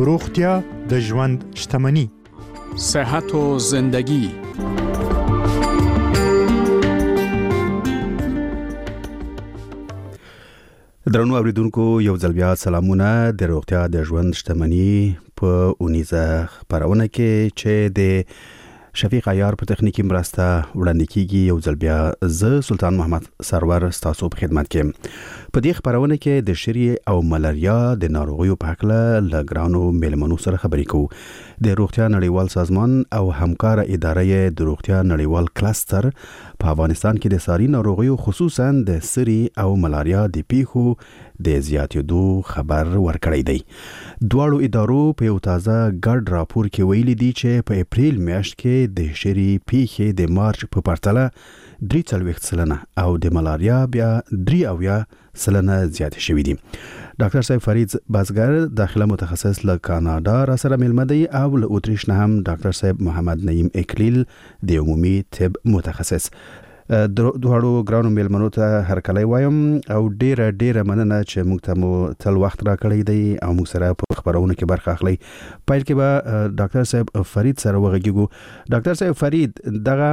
روغتیا د ژوند شتمني. صحت و زندگی. درنو اوریدونکو یو ځل بیا سلامونه د روغتیا د ژوند شتمني په اونیزه خبرونه کې چې د شفیق عیار په تخنیکی مرسته وړاندې کیږي. یو ځل بیا زه سلطان محمد سرور ستاسو په خدمت کې. په دې خبرونه کې د شری او ملاریا د ناروغیو په اړه له ګرانو میلمنو سره خبرې کوو. د روغتیا نړیوال سازمان او همکار ادارې د روغتیا نړیوال کلستر په افغانستان کې د ساري ناروغیو خصوصا د سری او ملاریا د پیښو د زیاتېدو خبر ورکړی دی. دواړو ادارو په یو تازه ګډ راپور کې ویلي دي چې په اپریل میاشت کې د شری پیښې د مارچ په پرتله 43% او د ملاریا بیا 3% زیات شوي دي. ډاکټر صاحب فرید بازګر داخله متخصص له کاناډا را سره ملمه دی او له اتریش نه هم ډاکټر صاحب محمد نعیم اکلیل د عمومي طب متخصص. دوړو ګرانو میلمنو ته هرکلی وایم او ډیره مننه چې موږ ته مو تل وخت را کړی دی او موږ سره په خبرونه کې برخه اخلي. پایل کې به ډاکټر صاحب فرید سره وغږیږو. ډاکټر صاحب فرید، دغه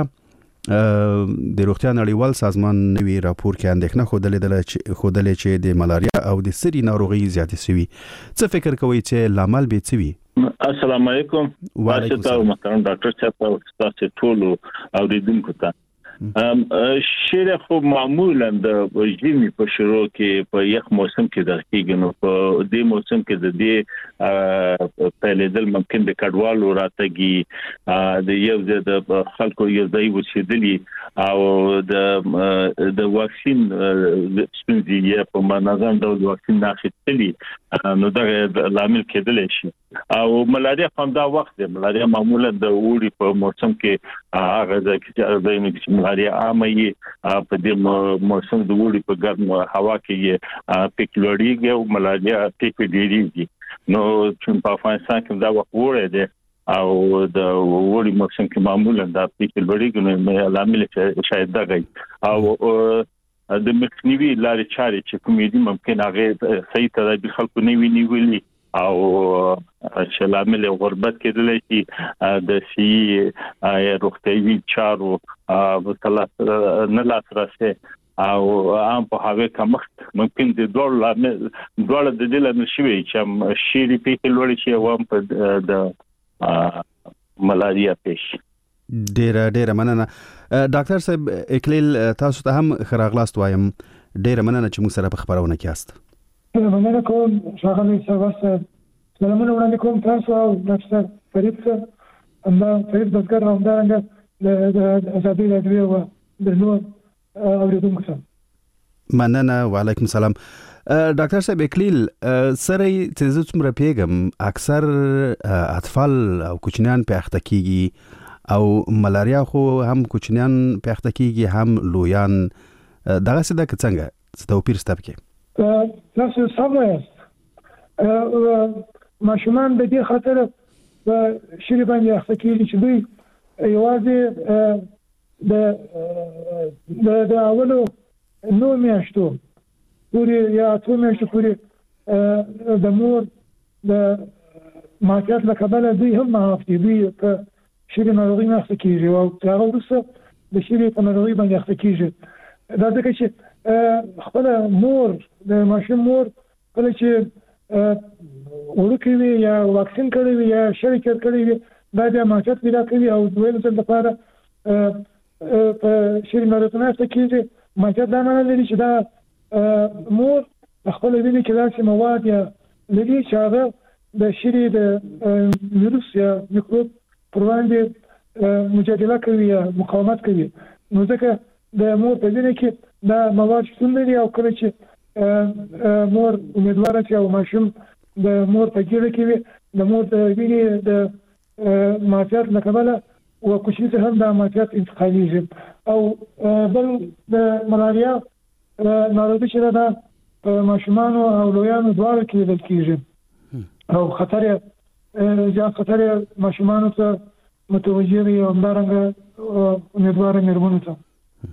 د روغتیا نړیوال سازمان نوی راپور کې اندېښنه خودلې چې د ملاریا او د سری ناروغي زیاتې شوي. څه فکر کوئ چې لامل به څه وي؟ السلام علیکم. وعلیکم السلام. محترم ډاکټر صاحب او تاسو ټول اوریدونکو ته شیره خو معمولا د ژمي په شروع کې په یخ موسم کې درکېږي، نو په دې موسم کې د دې په لیدل ممکن د کډوالو راتګي د یو د خلکو یو ځای وسیدلی او د واکسین سپینځي په منظم ډول واکسین ناخښتلی، نو دا لامل کېدلی شي. او ملاریا هم دا وخت دی. ملاریا معمولا د اوړي په موسم کې هغه د ملاریا عامه په دې موسم د اوړي په ګرم هوا کې پیک لوړیږي او ملاریا پیک ډیریږي. نو چې په افغانستان کې دا وخت وره دی او د اوړي موسم کې معمولا دا پیک لوړیږي، نو لامل شاید دا غي او د مخنیوي لارې چارې چې کومې دي ممکن هغه صحیح تدابیر خلکو نه ویني ویلي او چې لامل غربت کېدلی شي د سی روغتیايي چارو نه لاسرسي او عام په هغه کمښت ممکن د دوړ د دې لامل شوی چې شيري پیښې لوړ شي او په د ملاریا پیښ. ډیره مننه. ډاکټر صاحب اکلیل، تاسو ته هم خراغلاست وایم. ډیره مننه چې موږ سره په خبرونه کې یاست. مننه کوم ښاغلی سروس. سلامونه وړاندې کوم تاسو او ډاکټر فرید ته همدا فرید بزګر او همدارنګه د ازادي راډیو او د نور اوریدونکو ته مننه. وعلیکم السلام. ډاکټر صاحب اکلیل، سره چې زه څومره پیږم اکثر اطفال او کوچنیان په اخته کیږي او ملاریا خو هم کوچنیان په اخته کیږي هم لویان. دغه څه د څنګه توپیر شته پکې؟ تاسو سم وایاست. ماشومان د دې خاطر په شری باندې اخته کیږي چې دوی یوازې د اولو 9 میاشتو پورې یا 8 میاشتو پورې د مور د معافیت له کبله دوی هم معاف دي. دوی په شری ناروغي نه اخته کیږي او هغه وروسته د شری په ناروغي باندې اخته کیږي. دا ځکه چې خپل مور د ماشوم مور کله چې ورکوي وي یا واکسین کړی وي یا شرکت کړی وي، دا د معافیت پیدا کوي او دویم ځل لپاره په شری ناروغي نه اخته کیږي. معافیت دا معنی لري چې دا مور خپل وینې کې داسې مواد یا لري چې هغه د شری د ویروس یا میکروب پر وړاندې مجادله کوي یا مقاومت کوي. نو ځکه د مور په وینې کې دا مواد شتون لري او کله چې مور امیدواره چې او ماشوم د مور په ګیره کې وي، د مور د وینې د معافیت له کبله او کوچني ته هم د معافیت انتقالیږي. او بل د ملاریا ناروغي چې دا ماشومانو او لویانو دواړو کې لیدل کېږي او خطر زیات خطر ماشومانو ته متوجه وي او همدارنګه امیدواره مېرمنو ته.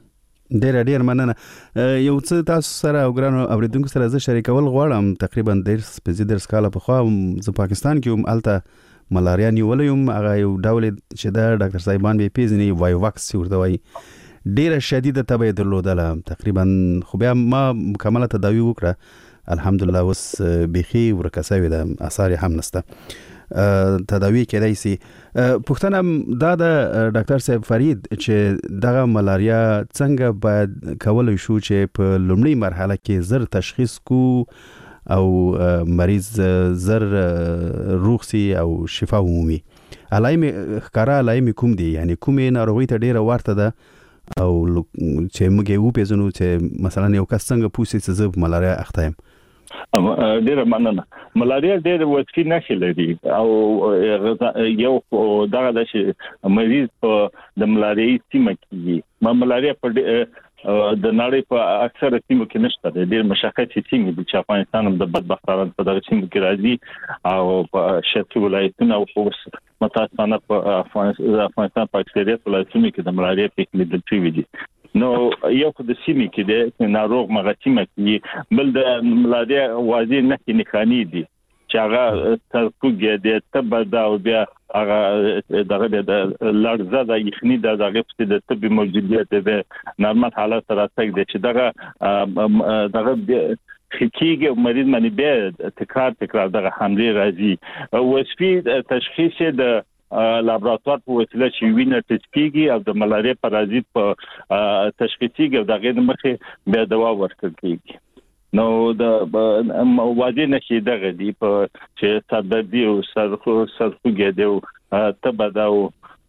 ډیر مننه. یو څه تاسو سره او ګرانو اوریدونکو سره زه شریکول غواړم. تقریبا درس کاله په خوا زه پاکستان کې هم الته ملاریا نیولې هم هغه یو ډول چې دا ډاکټر صاحبان به پیژني وایوواکس ورته وایي ډیره شدیده تبه درلودله تقریبا خو بیا ما مکمله تداوی وکړه الحمدلله اوس بيخي ورکسوي د اثر هم نشته تداوی کېدای شي. پښتنه دا د ډاکټر صاحب فرید چې دغه ملاریا څنګه باید کولای شو چې په لومړی مرحله کې زر تشخیص کو او مریض زر روغ سي او شفا عمومي علائم ښکارا علائم کوم دي یعنی کومې ناروغي ته ډیره ورته ده او چې موږ یو پیژنو چې مثلا یو کس څنګه پوښتنه چې زه ملاریا اخته یم. ډیره مننه. ملاریا ډیره وڅکی نشي لري او یو دغه د مریض په د ملاریا سیمه کې ملاریا په د نړۍ په اکثر سیمو کې نشته. ډیر مشخص سیمې دي چې افغانستان هم د بدبختانه په دغه سیمو کې راځي او په شرقي ولایتونو او په متاسفانه په افغانستان په اکثریت ولایتونو کې د ملاریا پیښې لیدل شوې دي. نو یو د سیمې کې د ناروغ مغتیمه کې بل د ملاریا واضح نه نښانی دي چې هغه ترکوګه د تبه دا او بیا هغه دغه د لړزه د یخني د دغه په د طبي موجودیت د نورمال حالت سره تک دي چې دغه خکیږي مریض باندې بیا تکرار دغه حمله راځي. وسپی تشخیص د لابراتوار په وسیله چې وینه ټیسټ کیږي او د ملاریا پارازیت په تشخیصي کې دغه مخه بیا دوا ورکړل کیږي. نو د واضح نشي دغه دی په چې صدردي او سرخوږي دی او تبه دا او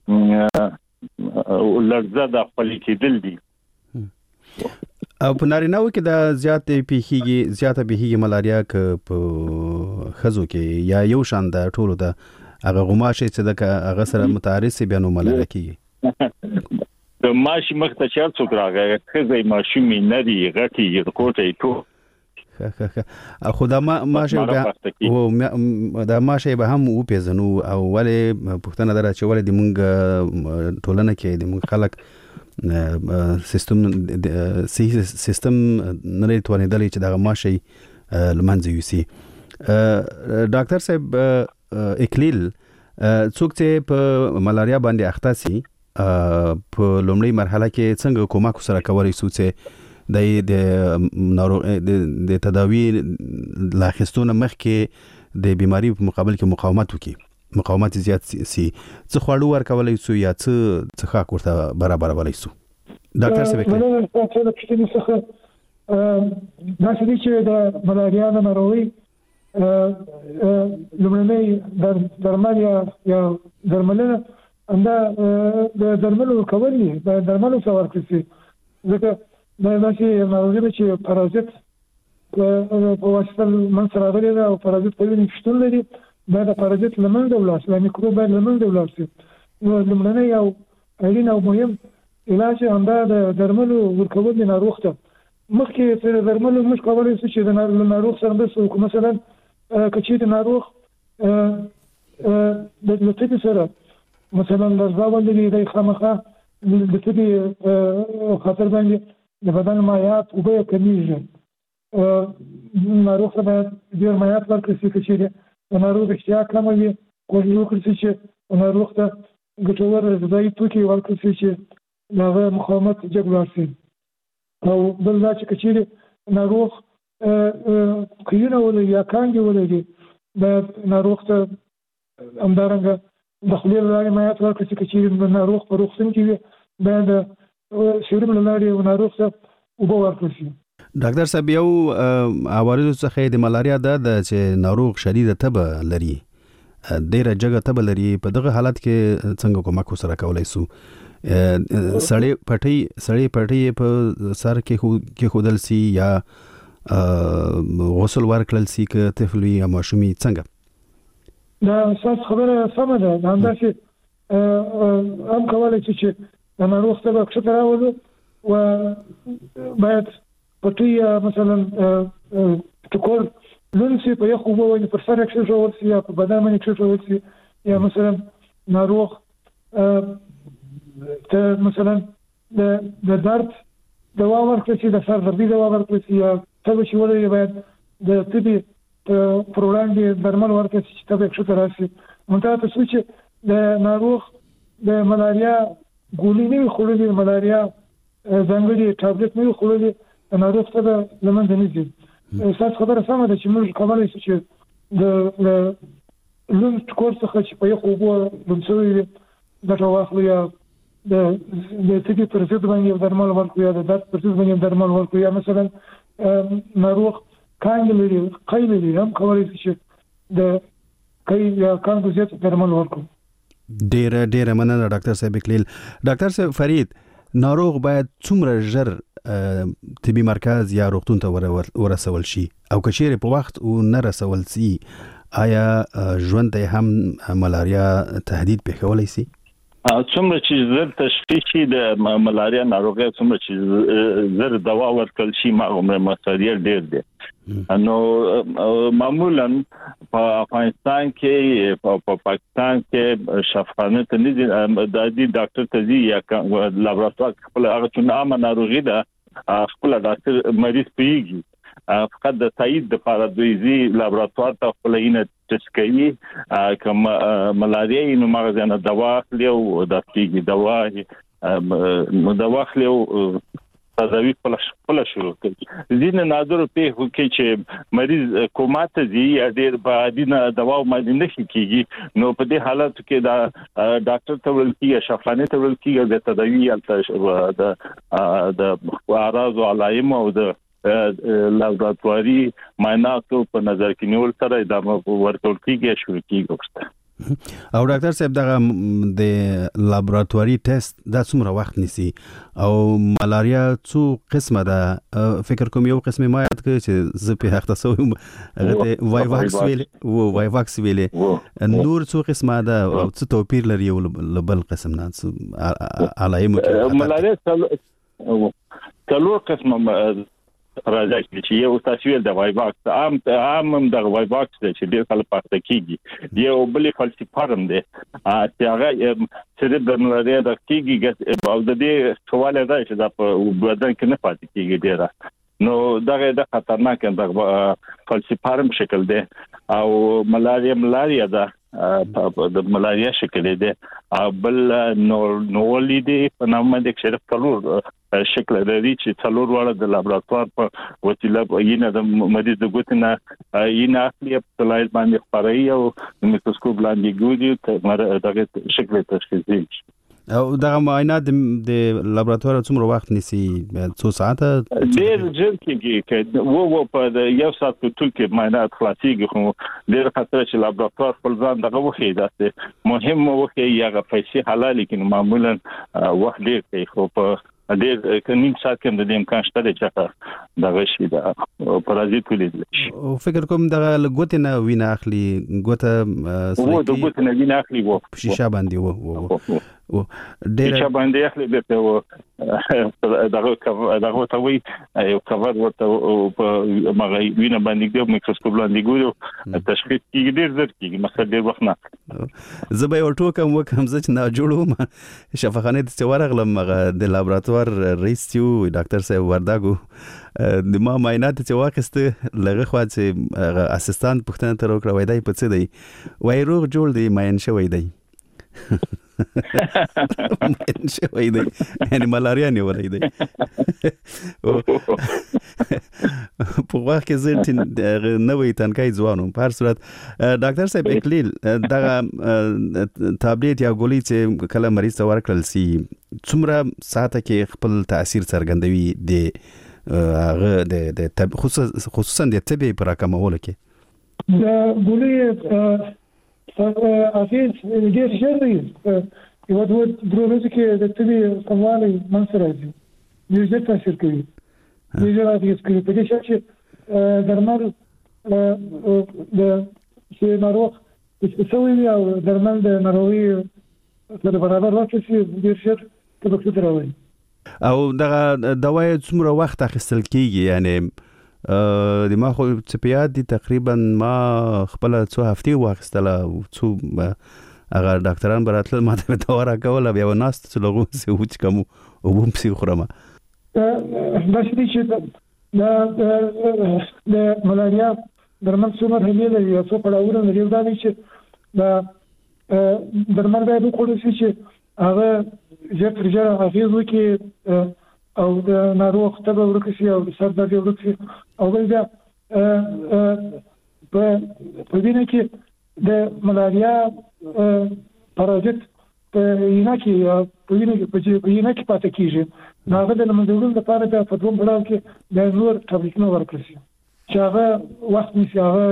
لړزه د خپل کېدل دي. او په نارینه‌و کې د زیاته پیخیږي ملاریا ک په خزو کې یا یو شان د ټولو د هغه غماشه چې د هغه سره متعارض بیا نو ملاریا کیږي. د ماشي مخته چار څوک راغی خزې ماشي مې نری غټي د کوټې ټو خو دا ماشه به دا ماشه به هم او پیژنو او ولې پښتنه درا چې ولې د مونږ ټولنه کې د مونږ خلک سیستم نه توانیدلی چې دا ماشه لمنځه یوسي. ډاکټر صاحب اکلیل څوک چې په ملاریا باندې اخته سي په لومړی مرحله کې څنګه کومک سره کولای شو چې د تداوی لاخستونه مخکې د بیماری په مقابل کې مقاومت زیات سي څه خواړو ورکولای شو یا څه خاک ورته برابرولای شو. ډاکټر صاحب دا چې د ملاریا د ناروغي لومړنۍ درمل یا درملنه انده د درملو کولې د درملو څخه ورکړي ځکه دا چې ناروغي چې پارازیت په واسطه من سره راغلي او پارازیت په وینې شتون لري دا د پارازیت لمنځه ولاړ شي میکروب باید لمنځه ولاړ شي. نو لومړنۍ او اړین او مهم علاج انده د درملو ورکول ناروغ ته مخکې تر درملو موږ کولای شو چې د ناروغ سره د مثلا کچې د ناروغ د لټې سره مثلا لرزاول دي د خامخه د دې خطر باندې د بدن مایعات او به کمیږي ناروغ ته ډیر مایعات ورکړي چې د ناروغ اشتها کموي او یو کړي چې ناروغ ته ګټور غذایي توکي ورکړي چې هغه مقاومت جګړه شي. او بل دا چې کچې ناروغ کینه ولې یا کانګي ولې د ناروغ ته همدارنګه د خلیل لارې مایعات ورکړي چې ناروغ په روغتون کې به د سیروم لارې ناروغ ته اوبه ورکړي شي. ډاکټر صاحب یو عوارض څخه د ملاریا د چې ناروغ شدید تبه لري ډیره جګه تبه لري په دغه حالت کې څنګه کومک سره کولای شو. سړی پټي په سر کې خودل سي یا غسل ورکړل سي که طفل یا ماشومي څنګه دا اساس خبره سمه ده. دا چې هم کولای شي چې د ناروغ ته ښه راولو و باید پټي مثلا ټکول لونسي په یو خو وایي پر سر کې جوړ سي یا په بدن باندې کې جوړ سي یا مثلا ناروغ ته مثلا د درد دوا ورکړي چې د سر دردي دوا ورکړي چې تبه شي ولې باید د طبي پر وړاندې درمل ورکړي چې تبه ښه راشي. منتها تاسو چې د ناروغ د ملاریا ګولۍ نه خورلې ملاریا ځانګړي ټابلیټ نه خورلې ناروغ ته لمن نه دي. اساس خبره سمه ده چې موږ کومای شو چې د لون کورس څخه چې په یو خوبو لمسوي د واخلو یا د طبي پر ضد باندې درمل ورکوي یا د درد پر ضد باندې درمل ورکوي یا مثلا ناروغ کانګ لري قیل لري هم کولی شي د قیل یا کانګ زیات درمل ورکوي. ډېر مننه ډاکټر صاحب اقلیل. ډاکټر صاحب فرید، ناروغ باید څومره ژر طبي مرکز یا روغتون ته ورسول شي او که چیرې په وخت او نه رسول شي آیا ژوند ته هم ملاریا تهدید پیښولی شي؟ څومره چې زر تشخیص شي د ملاریا ناروغي، څومره چې زر دوا ورکړل شي هغومره مسؤلیت ډېر دی. نو معمولا په افغانستان کې په پاکستان کې شفاخانه ته نه دي د ډاکټر ته دي یا لابراتوار خپل هغه چې عامه ناروغي ده خپل ډاکټر مریض پیږي فقط د تایید د لپاره دوی زی لابراتوار ته خپل اینه ټیسټ کوي کوم ملاریا نو مغز نه دوا اخلي او د کیږي دوا اخلي او تداوی خپل شروع کوي. ځینې نادر په کې چې مریض کوماته دي یا ډېر بعدینه دوا باندې نه کیږي نو په دې حالت کې دا ډاکټر ته ورل کیږي شفاخانه ته ورل کیږي د تداوی د اعراض او علائم او د لابراتواري معایناتو په نظر کې نیول سره دا ورکول کیږي شروع کیږي. او ډاکټر صاحب دغه د لابراتواري ټیسټ دا څومره وخت نیسي او ملاریا څو قسمه ده؟ فکر کوم یو قسمه ما یاد کړ چې زه په هغه تاسو هغه وایواکس ویلې نور څو قسمه ده او څه توپیر لري یو بل قسم نه علائم ملاریا څلور قسمه راځي چې یو تاسو د وایواکس عام د وایواکس چې ډېر خلک پاتې کیږي یو بل فلسفارم دی چې هغه چې د ملاریا د کیږي او د دې سوال دی چې دا په بدن کې نه پاتې کیږي ډېر نو دغه د خطرناک د فلسفارم شکل دی او ملاریا ده د ملاریا شکل دی بل نوولې دی په نامه د شرف څلور شکل لري چې څلور واړه د لابراتوار په وسیله یې د مریض د ګوتنه یې نه اخلي په لایل باندې خبري او میکروسکوپ لاندې ګوري دغه شکل تشخیص دی. او دغه معاینات د لابراتوار څومره وخت نیسي؟ څو ساعته؟ ډېر ژر کېږي وو په یو ساعت په ټول کې معاینات خلاصيږي خو ډېر خطر چې لابراتوار خپل ځان دغه وخی داسته مهم وخی یغه پیسې حلال لیکن معمولا وخت ډېر کوي خو په ډېر کنیم سات کې د امکان شته چې دغه شي د پرازیت ولیدل شي. فکر کوم دغه لګوت نه وینه اخلي ګوته وو د ګوت نه وینه اخلي وو شیشه باندې وو ډېر چې باندې اخلي به دغه ته وي یو کور ورته په مغای وینه باندې میکروسکوپ لاندې ګورو تشخیص کیږي ډېر زر کیږي مثلا ډېر وخت نه زه به ورته کوم زه چې نه جوړوم شفاخانه ته ورغلم د لابراتوار رئیس یو ډاکټر صاحب ورداګو د ما معاینات چې واخسته لغه خو چې اسسټانټ پښتنه تر وکړه وای دی په څه دی وای روغ جوړ دی ماین شوی دی شوی دی یعنی ملاریا نیولای دی په وخت کې زه نوې تنکای ځوانم په هر صورت ډاکټر صاحب اقلیل دغه تابلیټ یا ګولۍ چې کله مریض ته ورکړل سي څومره ساعته کې خپل تاثیر څرګندوي د خصوصا د طبي پر راکمولو کې د ګولۍ اغیز ډېر ژر دی یو دوه ورځې کې د طبي کموالی منځ راځي ډېر ژر تاثیر کوي ډېر ژر اغیز کوي په دې شرط چې درمل د چې ناروغ سوي وي او درمل د ناروغي سره برابر واقع شي ډېر ژر تبکسو ته راوړي. او دغه دوايي څومره وخت اخیستل کیږي؟ یعنی د ما خو چې په یاد دي تقریبا ما خپل څو هفتې واخیستله څو هغه ډاکټران براتله ما ته دوا راکوله بیا وناست چې لغو سې وچ کوم او بوم پسې خورم دا چې د ملاریا درمل څو مرحلې لري او څو پړاوونه لري. دا چې دا درمل باید وکړو چې هغه ژر اغېز وکړي او د ناروغ تبه ورکړي شي او د سر درد ورکړي شي او بل بیا په وینه کې د ملاریا پارازیت په وینه کې پاتې کیږي. هغه د منځوړو لپاره د فدوم بلاو کې د نور تبلیغونه ورکړي شي چې هغه وخت نشي هغه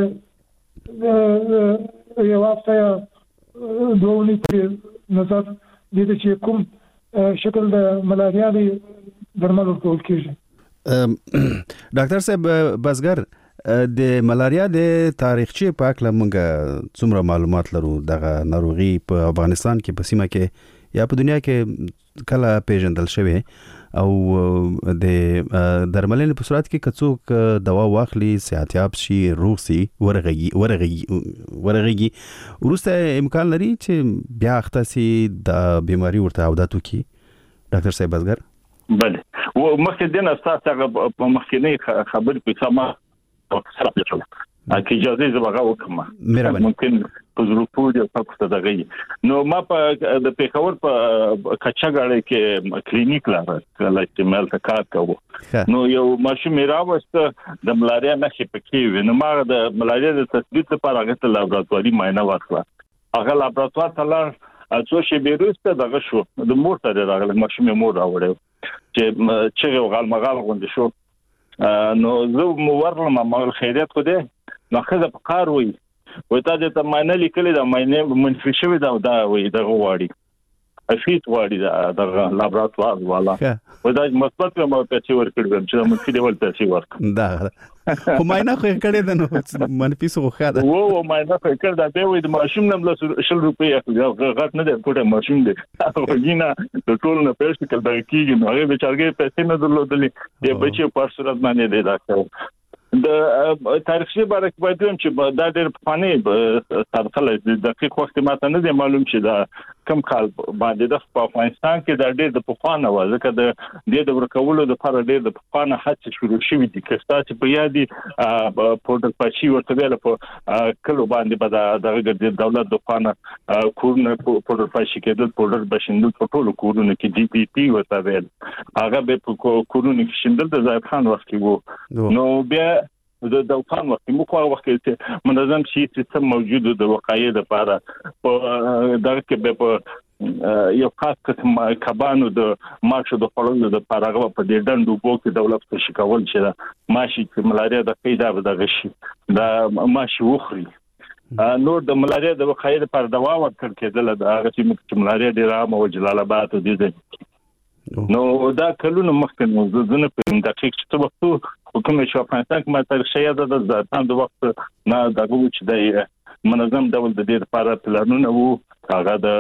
یو هفته یا دوه اونۍ پورې نظر دې چې کوم شکل د ملاریا دی درمل ورکول کیږي. ډاکټر صاحب بزګر د ملاریا د تاریخچه په اړه موږ څومره معلومات لرو؟ دغه ناروغي په افغانستان کې په سیمه کې یا په دنیا کې کله پیژندل شوی او د درملنې په صورت کې کڅوک دوا واخلي صحتياب شي روغ شي ورغيږي ورسته امکان لري چې بیا اختصي د بیماری ورته عودت وکړي. ډاکټر صاحب بزګر بله و مخکې دنه تاسو په مخکینی خبر په سما سره شو اکی اجازه زبغه وکم ممکن په ظروفو د تاسو دغه نو ما په د پیښور په کچاګړې کې کلینیک لاره چې مل تکات کوو نو یو ماشوم راوسته د ملاریا نښې پکې وي. نو ما د ملاریا د تثبیت لپاره هغه لابراتواري معاینه وکړه. هغه لابراتوار ته لاړ څو شی بیرسته دغه شو د مور سره راغله ماشوم مور راوړل چې غالمغال غونډ شو. نو زه مو ورلم ما خیریت خو دې نو خزه په کار وي تا ته معاینه لیکلې دا معاینه منفي شوی دا وي دغه واړي افیت واړي دا لابراتوار والا دا مثبت ما پیسې ورکړم چې منفي ډول پیسې ورکړم دا خو معاینه خو کړې ده نو منفي څه خاله وو معاینه خو کړ دا به وي د ماشوم نم له 100 روپۍ غټ نه ده کوټه ماشوم دی وګینا د ټول نه پیسې کړه دا کیږي نو هغه بیچارګې پیسې نه درلودلې د بچي په صورت باندې دی دا د تاریخي باره کې باید چې دا ډېر فاني سرتله دقیق وخت ماته نه دی معلوم چې دا کم کال باندې د افغانستان کې دا ډېر د پخوانه و ځکه د ورکولو د لپاره ډېر د پخوانه هڅې شروع شوې دي که تاسو په یادي پورټل پاشي ورته ویل په کلو باندې به د دولت د پخوانه کورونه پورټل پاشي کې د پورټل بشندل په ټولو کورونو کې ډي پی پی ورته ویل هغه به په کورونو کې شندل د ځای خان وخت وو نو بیا د دوکان وخت مو خو وخت کې منظم شي سیستم موجود د وقایې لپاره په دغه کې به یو خاص قسم کبانو د ماشه د خلونو د پارغه په دې ډندو بو کې دولت څخه شکول چې ماشي چې ملاریا د پیدا به دغه شي دا ماشي وخري نور د ملاریا د وقایې لپاره دوا ورکړل کېدل دا هغه چې ملاریا د رام او جلال آباد دي نو دا کلونه مخکې نو زنه په دقیق څه وخت حکومت چې افغانستان کې ماته شیا د ځان د وخت نه دغه چې د منظم ډول د دې لپاره پلانونه وو هغه د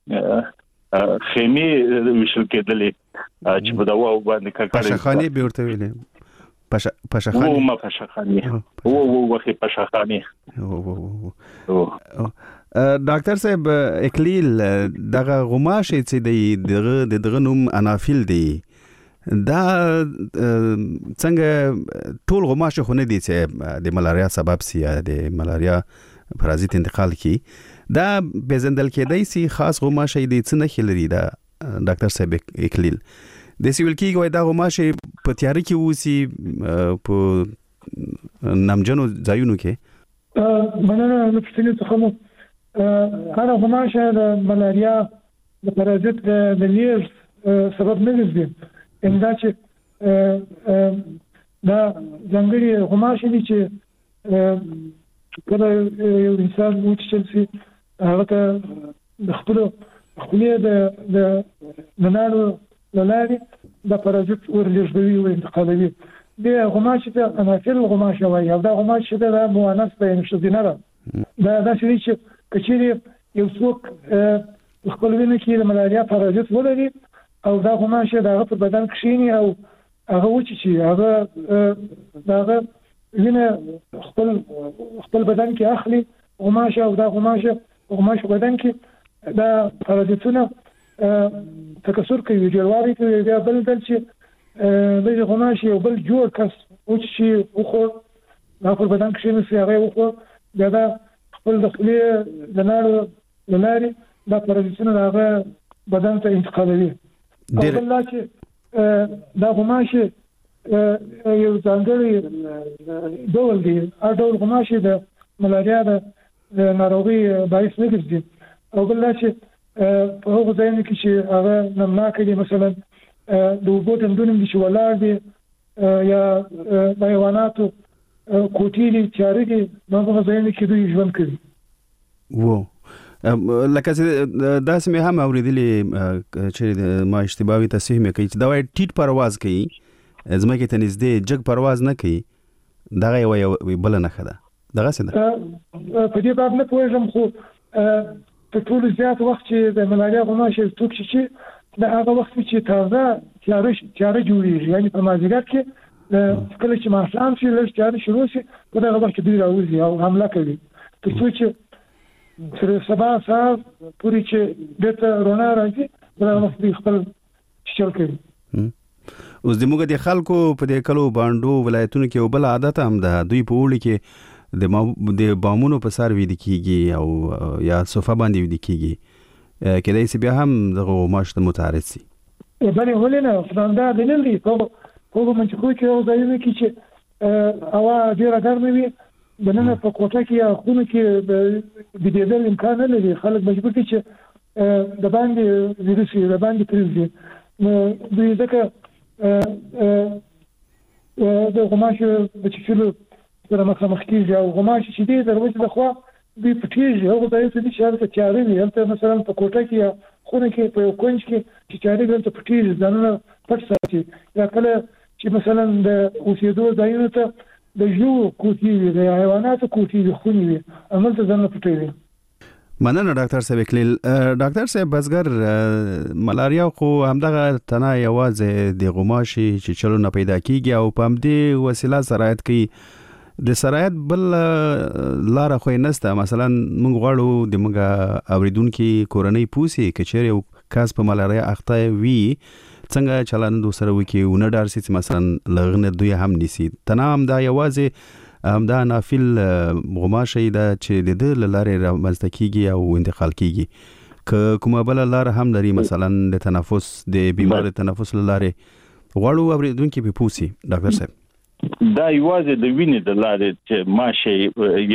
خیمه وشل کېدلې چې په دوا باندې کار کوي پاشخاني به ورته ویلې پاشخاني وو ما پاشخاني وو وخت پاشخاني ډاکټر صاحب اکلیل دغه غماشه چې دغه نوم انافیل دی دا څنګه ټول غماشه خو نه دي چې د ملاریا سبب سي یا د ملاریا پرازیت انتقال کی دا بزندل کېدای سي خاص غماشه دي څه نه خلري دا ډاکټر صاحب اکلیل د سیول کېږي دا غماشه په تیاری کې وسی په نامجنو ځایونو کې مننه نو پښتني څه مو هر غماشه د ملاریا د پرازیت د لیز سبب نه ګرځي اندا چې دا ځنګړي غماشه دي چې کله یو انسان وچل شي هغه ته د خپل د نانو لاري د پرازیت ورلېږدوي او انتقالوي د غماشه ته انافیل غماشه وایي او دا غماشه د مؤنث په انشدینه دا چې کچېری یو څوک خپل وینه کې د ملاریا پرازیت ولري او دا غماشه دغه په بدن کې شینی او هغه وچی چې هغه دغه وینه خپل بدن کې اخلي غماشه او دا غماشه بدن کې دا پرازیتونه تکثر کوي جوړوالي کوي بیا بل چې د غوماشي یو بل جوړ کس او چې وخور دا پر بدن کې نشي هغه وخور دا خپل د خپل د لارې دا پرازیتونه هغه بدن ته انتقالوي بل چې دا غوماشي یو ځانګړی ډول دی ډول غوماشي د ملاریا د ناروغي باعث نه ګرځي او بل چې په هغه ځای کې چې هغه نمناک دي مثلا د وګړو تندونم دي چې ولاړ دي یا د حیواناتو کوټې دي چارې دي نو هغه ځای کې دوی ژوند کوي لکه دا سمې هم اوریدلې چې ما اشتباهي تصحیح مې کوي چې دا وایي ټیټ پرواز کوي زمکه ته نږدې جګ پرواز نه کوي دا یو بل نه خده دغه څه ده په دې باب نه پوهیږم خو په ټول زیات وخت چې د ملاریا غوماشي توک شي دا هغه وخت چې تازه چاره جوړیږي یعنی په مازیګر کې کله چې ماښام شي لږ چاره شروع شي په دغه وخت کې دوی راوځي او حمله کوي تر څو چې تر سبا ساعت پورې چې دته رونا راځي دا وخت دوی خپل چل کوي اوس د موږ د خلکو په دې کلو باندو ولایتونو کې یو بل عادت هم ده دوی په وړي کې د بامونو په سر ویل کیږي او یا صوفه باندې ویل کیږي کله چې بیا هم دغه غوماش ته متعرض شي باندې ولنه دا د نن دی کوم چې خو چې او ځایونه کې چې هوا ډیره ګرمه وي بننه په کوټه کې یا خونه کې د دې امکان نه لري خلک مجبور دي چې د باندې ویروس د باندې پریږدي نو دوی ځکه د غوماشو د چیلو سره مخامخ کیږي او غوماشي چې دې دروازه د خوا دوی پټیږي هغه د دې چې شرط چارې وي هم مثلا په کوټه کې یا خونه کې په کونج کې چې چارې ګل پټیږي ځانونه پټ ساتي یا کله چې مثلا د اوسېدو ځایونو ته د ژوو کوټې وي د حیواناتو کوټې وي خونې وي هملته ځانونه پټوي مننه ډاکټر صاحب کلیل ډاکټر صاحب بزګر ملاریا خو همدغه تنه یوازې د غوماشي چې چلو نه پیدا کیږي او په همدې وسیله سرایت کوي د سرایت بل لار خو نسته مثلا موږ غواړو د موږ اوریدونکو کورنۍ پوسی کچېر یو کاس په ملاریا اخته وي څنګه چلند سره وکي ونه دارسي مثلا لغنه دوی هم نيسي تنام دا یوازې دا نافل غوماشي دا چې د لارې رامنځته او انتقال کیږي که کومه بل لار هم لري مثلا د تنفس د بیمار تنفس لارې غواړو اوریدونکو په پوسی ډاکټر صاحب دا یوازې د وینې د لارې چې ماشه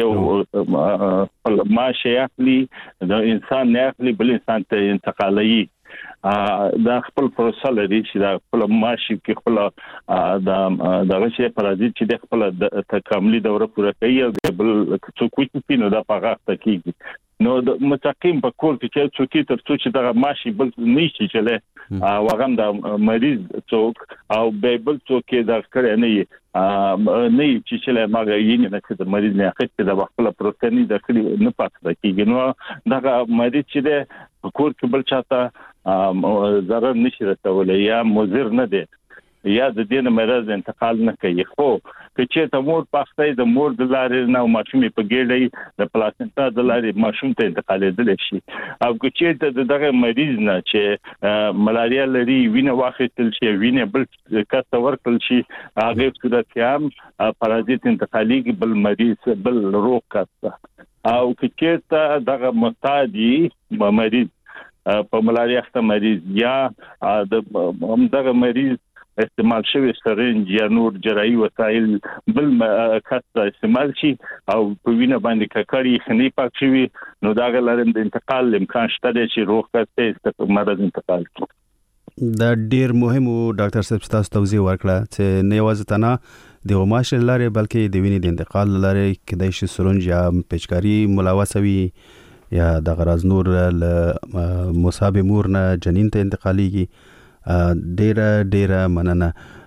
یو ماشه اخلي د انسان نه اخلي بل انسان ته انتقالي دا خپل پروسه لري چې دا خپل ماشي کې خپل دا غشي پرازیت چې د خپل د تکاملي دوره پوره کوي او بل څوک چې نو دا پغاخته کیږي نو د متقیم په کور کې چې څوک تر څو چې دا ماشي بل نشي چله واغم دا مریض څوک او بل څوک دا کړی نه چې چله ماګه یې نه چې د مریض نه اخیسته د خپل پروتینی د کړي نه پاتې کیږي نو دا مریض چې د کور کې بل چاته ضرر نشي رسولای یا مضر نه دي یا د دې مرز انتقال نه کوي خو چې ته مور پخته د مور د لارې نه ماشومې په ګېډې د پلاسنټا د لارې ماشوم ته انتقالېدل شي او چې ته دغه مریض نه چې ملاریا لري وینه واخیستل شي وینه بل کس ورکل شي هغه صورت کې هم پرازیت انتقالي بل مریض بل روغ کس او چې ته دغه مستعدي مریض په ملاریا ښه مریض یا د دغه مریض استعمال شوی سرنج یا نور جراحي وسایل بل کس استعمال شي او په وینه باندې ککړی خني پاک شي نو دا غلرم د انتقال امکان شته چې روغ کس ته مرض انتقال کوي دا ډیر مهم ډاکټر صاحب تاسو توضیح ورکړه چې نه یوازې تنه د غوماش لارې بلکې د وینې د انتقال لارې کېدای شي سرنج یا پېچکاري ملوثه وي یا د غراز نور له مصاب مور نه جنین ته انتقاليږي ډیره مننه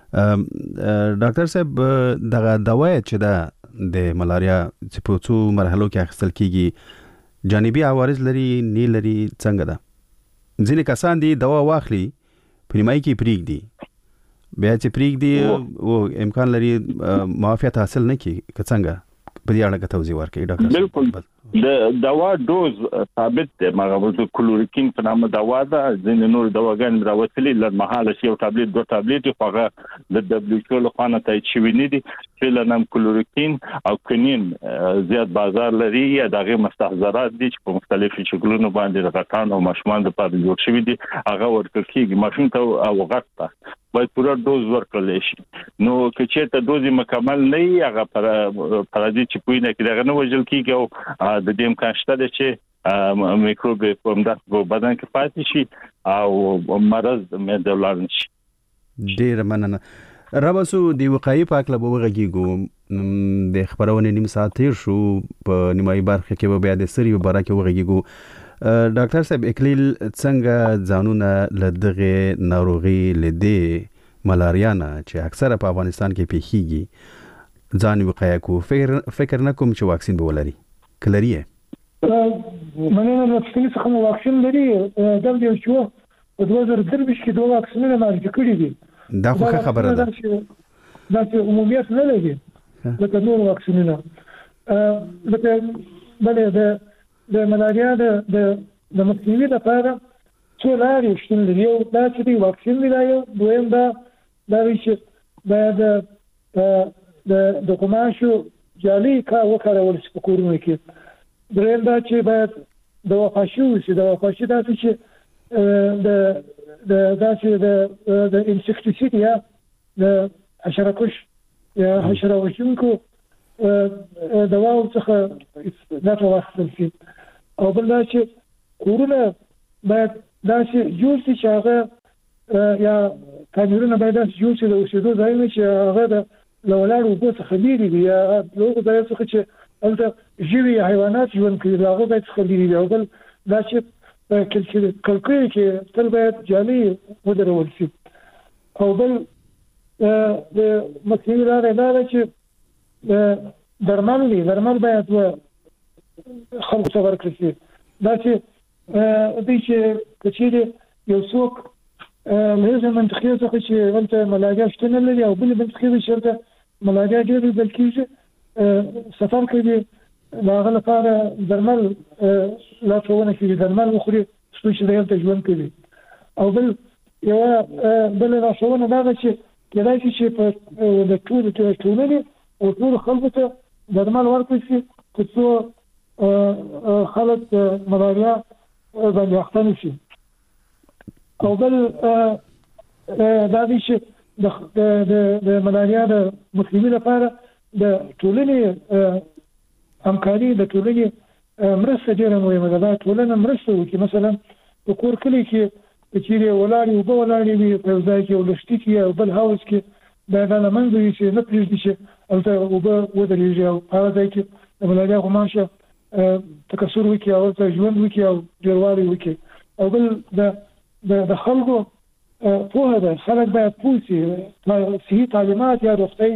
ډاکټر صاحب دغه دوايي چې دا د ملاریا چې په څو مرحلو کې اخیستل کیږي جانبي عوارض لري نه لري څنګه ده ځینې کسان دي دوا واخلي پریمای کې پریږدي بیا چې پریږدي او امکان لري معافیت حاصل نه کی څنګه په دې اړه توضیح ورکړئ ډاکټر. بالکل د دوا ډوز ثابت دی، مغه کلوروکین په نامه دوا ده، ځینې نور دواګان راوتلي لرمحاله یو ټابلیټ دوه ټابلیټ خو د WHO له خوا نه تایید شوی نه دي چې لنم کلوروکین او کنین زیات بازار لري یا دغه مستحضرات دي چې په مختلفو شکلونو باندې د غټانو او ماشومان لپاره جوړ شوی دي، هغه ورکړل کیږي ماشوم ته او غټه باید پوره ډوز ورکړل شي. نو که چېرته دوز مکمل نه وي هغه پرازیت چې پوینه کې دغه نه وژل کیږي او د دې امکان شته چې میکروب په مدته بدن کې پاتې شي او مرض معده ولارن شي. ډیر مننه. رابسو دی وقایي پاک له وغږیږو د خبرونه نیم ساعت تیر شو، په نیمایي برخه کې به بیا د سری برخه کې وغږیږو. ډاکټر صاحب اکلیل څنګه ځانونه لدغه ناروغي لدې ملاریا نه چې اکثره په افغانستان کې پیښیږي ځان وقایه کو؟ فکر نه کوم چې واکسین به ولري کلریه. مننه. واکسین څخه واکسین لري WHO په 2023 کې دوه واکسینونه معرفي کړي دي. دا خو خبره ده. دا چې عمومیت نه لري لکه نور واکسینونه. لکه بلې د ملاریا د مخنیوي لپاره څو لارې شتون لري. یو دا چې واکسین دی، دویم دا چې باید د قماشو جالي وکارول شي په کورونو کې. دریم دا چې باید د وقایې وشي. د وقایې دا چې د انسکټیسید یا د حشرکش یا حشره وژونکو دواو څخه ګټه واخیستل شي. او بل دا چې کورونه باید داسې جوړ شي چې هغه یا کامیرونه باید داسې جوړ شي د اوسېدو ځایونه چې هغه د لولاړو اوبو څخه لرې وي یا د هغو ځایو څخه چې هلته ژوي حیوانات ژوند کوي د هغو ځای څخه لرې وي. او بل دا چې په کړکیو کې تل باید جالۍ ودرول شي. او بل د مخنیوي لاره دا ده چې درمل باید خلکو ته ورکړل شي. دا چې دوی چې کچېرې یو څوک له هغې منطقې څخه چې هلته ملاریا شتون نه لري او بلې منطقې چې هلته ملاریا ډېر لیدل کېږي سفر کوي، د هغه لپاره درمل لارښوونه کېږي، درمل وخوري څو چې هلته ژوند کوي. او یوه بله لارښوونه دا ده چې کېدای شي چې په د ټولو ټولنې او ټولو خلکو ته درمل ورکړل شي تر څو خلک ملاریا باندې اخته نه شي. او بل دا دی چې د ملاریا د مخنیوي لپاره د ټولنې همکاري، د ټولنې مرسته ډېره مهمه ده. دا ټولنه مرسته وکړي. مثلا په کور کلي کې که چېرې ولاړې اوبه ولاړې وي په یو ځای کې یو لښتي کې او بل هاوس کې باید دا له منځه وي چې نه پرېږدي چې هلته اوبه ودرېږي او په هغه ځای کې د ملاریا غوماشه تکثر وکړي او هلته ژوند وکړي او ډېروالی وکړي. او بل د خلکو پوهه ده. خلک باید پوه شي. صحي تعلیمات یا روغتیایي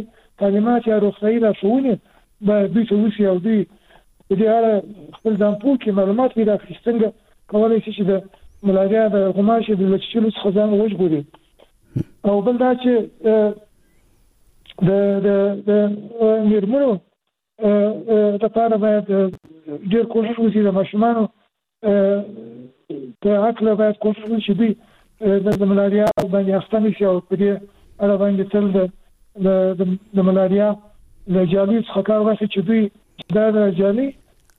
لارښوونې باید دوی ته وشي او دوی په دې اړه خپل ځان پوه کړي، معلومات پیدا کړي څنګه کولی شي چې د ملاریا د غوماشې د وچېدلو څخه ځان وژغوري. او بل دا چې د میرمنو لپاره باید ډېر کوشش وشي، د ماشومانو په هکله باید کوشش وشي دوی د ملاریا باندې اخته نه شي او په دې اړه باندې تل د ملاریا له جالۍ څخه کار واخلي چې دوی دا د جالۍ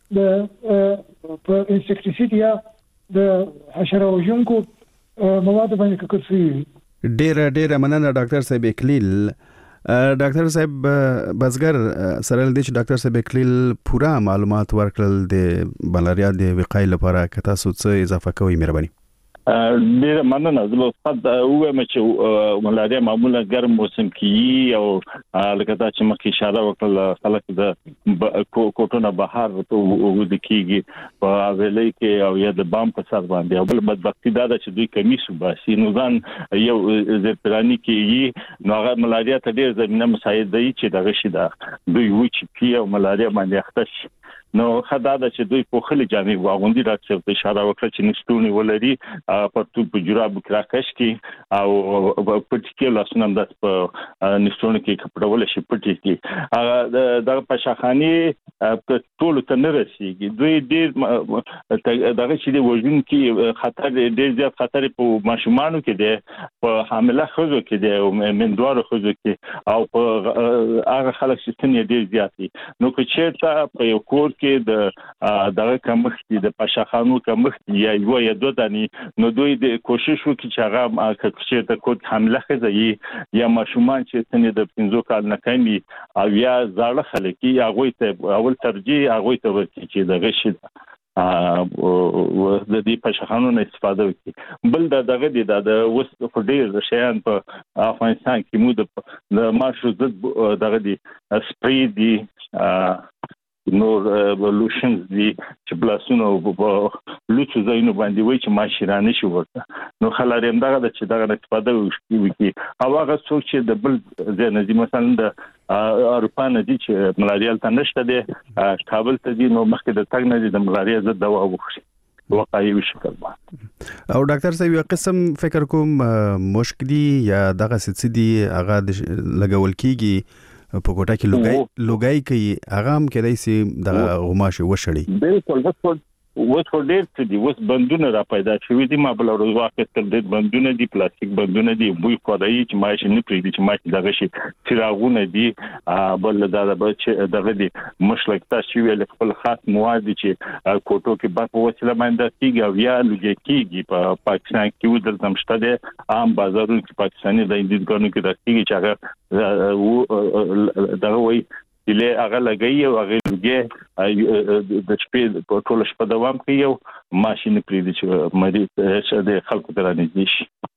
په انسکټیسید یا د حشره وژونکو مواد باندې ککړ شوي وي. ډېره مننه ډاکټر صاحب اکلیل. ډاکټر صاحب بزګر سره دې چې ډاکټر صاحب اکلیل پوره معلومات ورکړل د ملاریا د وقایې لپاره، که تاسو څه اضافه کوئ مهرباني. ډېر مننه. زه فقط وایم چې ملاریا معمولا ګرم موسم کې او لکه دا چې مخکې اشاره وکړه خلک د کوټونه بهر وګد کېږي په اویلې کې او یا د بام په سر باندې. او بل بدبختي دا ده چې دوی کمیس وباسي نو ځان یو زرپرانی کې نو هغه ملاریا ته ډېر زمينه مساعد دی چې دغه شي دا دوی وچی پی او ملاریا باندې اخته شي. نو خدای دا چې دوی په خله جامې واغوندي راځي په اشاره وکړه چې نستونی ولري په جراب کراکش کې او په ټکی لاسونه د نستونی کې کپړول شي پټي کې دا په شاخاني ټول ته نه رسیږي دوی ډیر دغه چې د وژن کې خطر ډیر زیات خطر په ماشومانو کې دی په حامله خزو کې دی او مندوار خزو کې او په هغه خلک چې څنګه ډیر زیات دي نو که چیرته په یو کور کې دغه کمښت د پاشخانو کمښت یا یو یا دوه دانی نو دوی د کوشش وکړي چې هغه چې کور حامله خزه یا ماشومان چې څنګه د 15 کال نه کمی او یا زاړه خلک هغه ته اول ترجیح هغه ته ورکړي چې دغه شي د دې پښخانو نه استفاده وکړي بل دغه د وست فډیر شیان په افغانستان کې مو د مارشو دغه دی سپری دی نور لوشنز دي چې بلاسونو لوڅو ځایونو باندې وای چې ماشيرانه شي ورته نو خلاریم دغه چې دغه استفاده وکړي او هغه څوک چې د بل ځنه مثلا د اروپا نه دي چې ملاریا ته نشته دي کابل ته دي نو مخکې د تګ نه دي د ملاریا ضد دوا وخوري واقعي شکل باندې او ډاکټر صاحب یو قسم فکر کوم مشکلی یا دغه سدي هغه لګول کیږي په کوټه کې لوګای کوي هغه هم کېدای شي د غماشه وشړي بالکل وڅ ډېر څه دي وڅ بندونه را پیدا شوي دي ما بل ورځ واقع تل دې بندونه دي پلاستیک بندونه دي بوی خدای چې ماشي نه پریږدي چې ماشي دغه شي چراغونه دي بل دغه دي مشلکتا شي ول خپل خاص مواد دي چې کوټو کې په وسیله باندې کیږي او یا لږه کیږي په پاکستان کې ودل تمشته دي عام بازارونو کې پاکستاني د اندونو کې راځي چې هغه دغه وایي چې هغه لګي او هغه لګي د شپې په ټول شپه دوام کوي او ماشين پریږدي چې مریض د خلکو ته رانیږي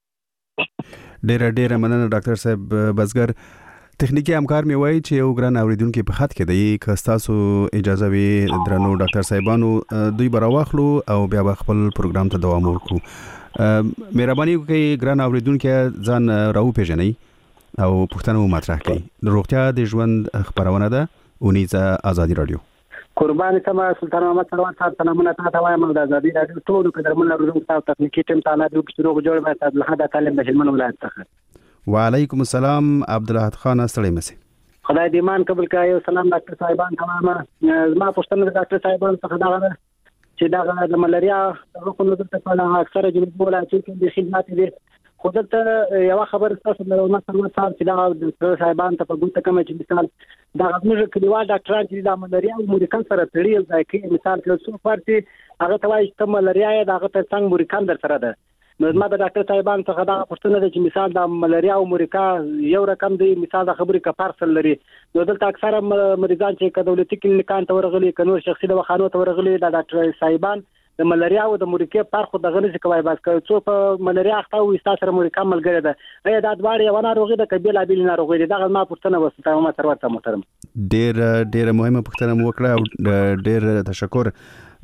شي ډېر مننه ډاکټر صاحب بزګر تخنیکی همکار می وایي چې یو ګران اوریدونکو په خط کې دی که تاسو اجازه وي درنو ډاکټر صاحبانو دوی براواخلو او بیا خپل پروګرام ته دوام ورکړو مهرباني وکړئ ګران اوریدونکو ځان راو پیژنئ او پښتنو مطرح کړئ د روغتیا د ژوند خبرونه ده اونیزه ازادي رادیو قربان سما سلطان محمد صلوات صاحب سلامونه تاسو وایم د ازادي رادیو ټول قدرمن روزو تاسو تخنیکی ټیم تعالی د روغ جوړ به تاسو له تعلیم د هلمند ولایت څخه وعلیکم السلام عبدالله خان ستړي مسي خدای دې مان قبول کړي او سلام ډاکټر صاحبان تمامه ما پښتنه د ډاکټر صاحبان څخه دا چې دا د ملاریا د کوم نظر ته اکثره جوړ بوله چې د خدمات دي خود ته یو خبر تاسو د مثلا صاحب چې دا د صاحبان ته په ګوته کوم چې مثال دا موږ کلیوال ډاکټران چې د ملاریا او مورکان سره تړي ځای کې مثال کې څو فرتي هغه ته وایي چې ملاریا دا هغه ته څنګه مورکان در سره ده نو ما د ډاکټر صاحبان څخه دا پوښتنه ده چې مثال د ملاریا او مورکا یو رقم دی مثال د خبرې کا پارسل لري نو دلته اکثره مریضان چې دولتي کلینیکان ته ورغلي کنور شخصي دواخانو ته ورغلي د ډاکټر صاحبان د ملاریا او د مورکې فرق د غنځ کوي بس څو په ملاریا اخته او استاسره مورکا ملګری ده ایا دا دواړه یو ناروغي ده کبیله بیل ناروغي ده دا ما پوښتنه وسته ما ثروت محترم ډېر مهمه پوښتنه وکړه او ډېر تشکر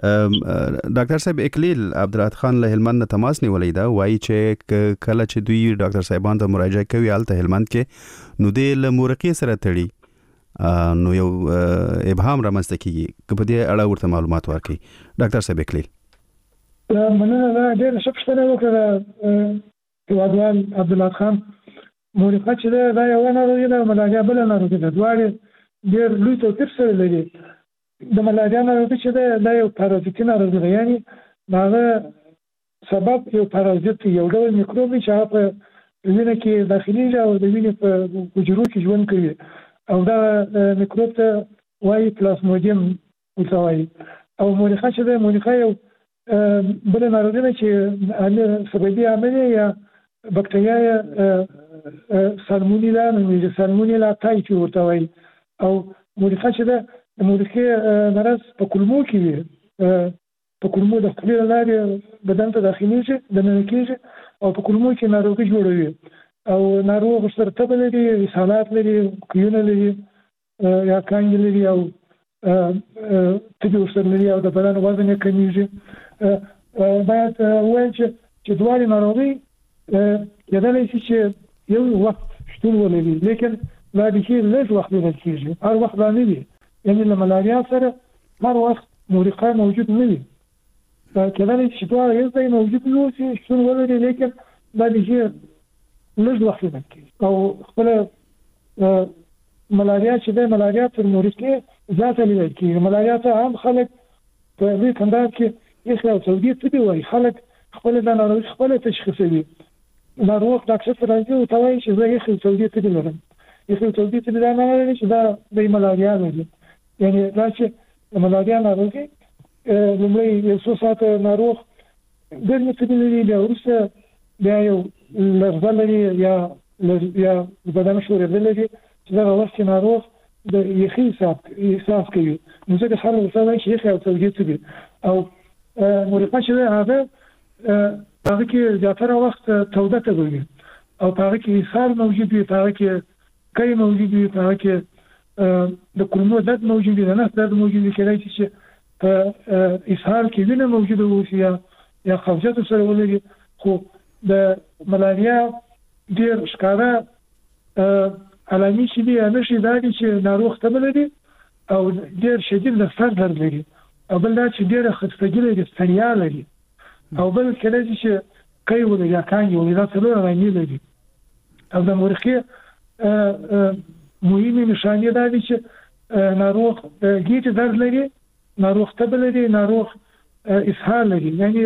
ډاکټر صاحب اکلیل عبدالله خان له هلمند تماس نیولې ده وایي چې کله چې دوی ډاکټر صاحبان ته مراجعه کوي الته هلمند کې نو د مورکې سره تړي نو یو ابهام رامنځته کیږي په دې اړه ورته معلومات ورکړي ډاکټر صاحب اکلیل مننه ډېر ښه پوښتنه وکړه هیوادوال عبدالله خان مورکه چې دا یو ناروغي ده ملاریا بله ناروغي ده دواړې ډېر لوی توپیر سره لري د ملاریا ناروغي چې دا یو پارازیتي ناروغي ده یعنی هغه سبب یو پارازیت یو ډول میکروب چې هغه په وینه کې داخليږي او د وینې په حجرو کې ژوند کوي او دا میکروب ته وایي پلازمودیم ورته وایي او مورکه چې ده مورکه یو بل ناروغي ده چې سببي عامل یا بکټریا سالمونیلا نومیږي سالمونیلا تایفي ورته وایي او مورکه چې ده د مورکې مرض په کولمو کې وي په کولمو د خولې لارې بدن ته داخليږي دننه کېږي او په کولمو کې ناروغي جوړوي او ناروغ سره تبه لري اسهالات لري کیونه لري یا کانګ لري او تبه ورسره لري او د بدن وزن یې کمیږي باید وایي چې دوه ناروغي کېدلی شي چې یو وخت شتون ولري لیکن لا د شي لږ وخت لري کېږي هر وخت باندې وي یعنی له ملاریا سره هر وخت مورخه موجود نه وي کله چې دوه یو ځای موجود وي چې شون ولري لیکن دا دې لږ وخت کې او خپل ملاریا چې د ملاریا تر مورخه ذات لیدل کې ملاریا ته هم خلک په دې کندهار کې یې خو توګه ته دی وای خلک خپل د ناروغ خپل تشخیصوي ناروغ ډاکټر سره راځي او توای چې زه یې خو توګه ته دی لرم یې خو توګه ته دی نه لري چې دا د ملاریا دی یعنی دا چې ملاریا ناروغي لمړی یو څو ساعت ناروغ ګرمه ته دی بیا ورسره بیا یو لرزلري یا بدن شورې لري چې دا وخت ناروغ د یخي احساس کوي نو ځکه خلک ورته چې یخي او توجیه کوي او مورخه چې هغه کې زیاتره وخت توده کوي او هغه کې اسهال موجود وي هغه کې کای موجود وي هغه کې د کولمو درد موجود وي نه درد موجود وي کله چې په اسهال کې وینه موجوده وي یا خفجات سره ولري خو د ملاریا ډیر ښکاره علامې چې دي نشي دا چې ناروغ ته لري او ډیر شدید د سر درد لري او بل دا چې ډیر خستګي لري ستړیا لري او بل کله چې کوي ولې یا کانګي ولې دا څلور رنګي لري او د مورخه مهمه نشانه دا دي چې ناروغ ګیټ درد لري ناروغ ته لري ناروغ اسهال لري یعنی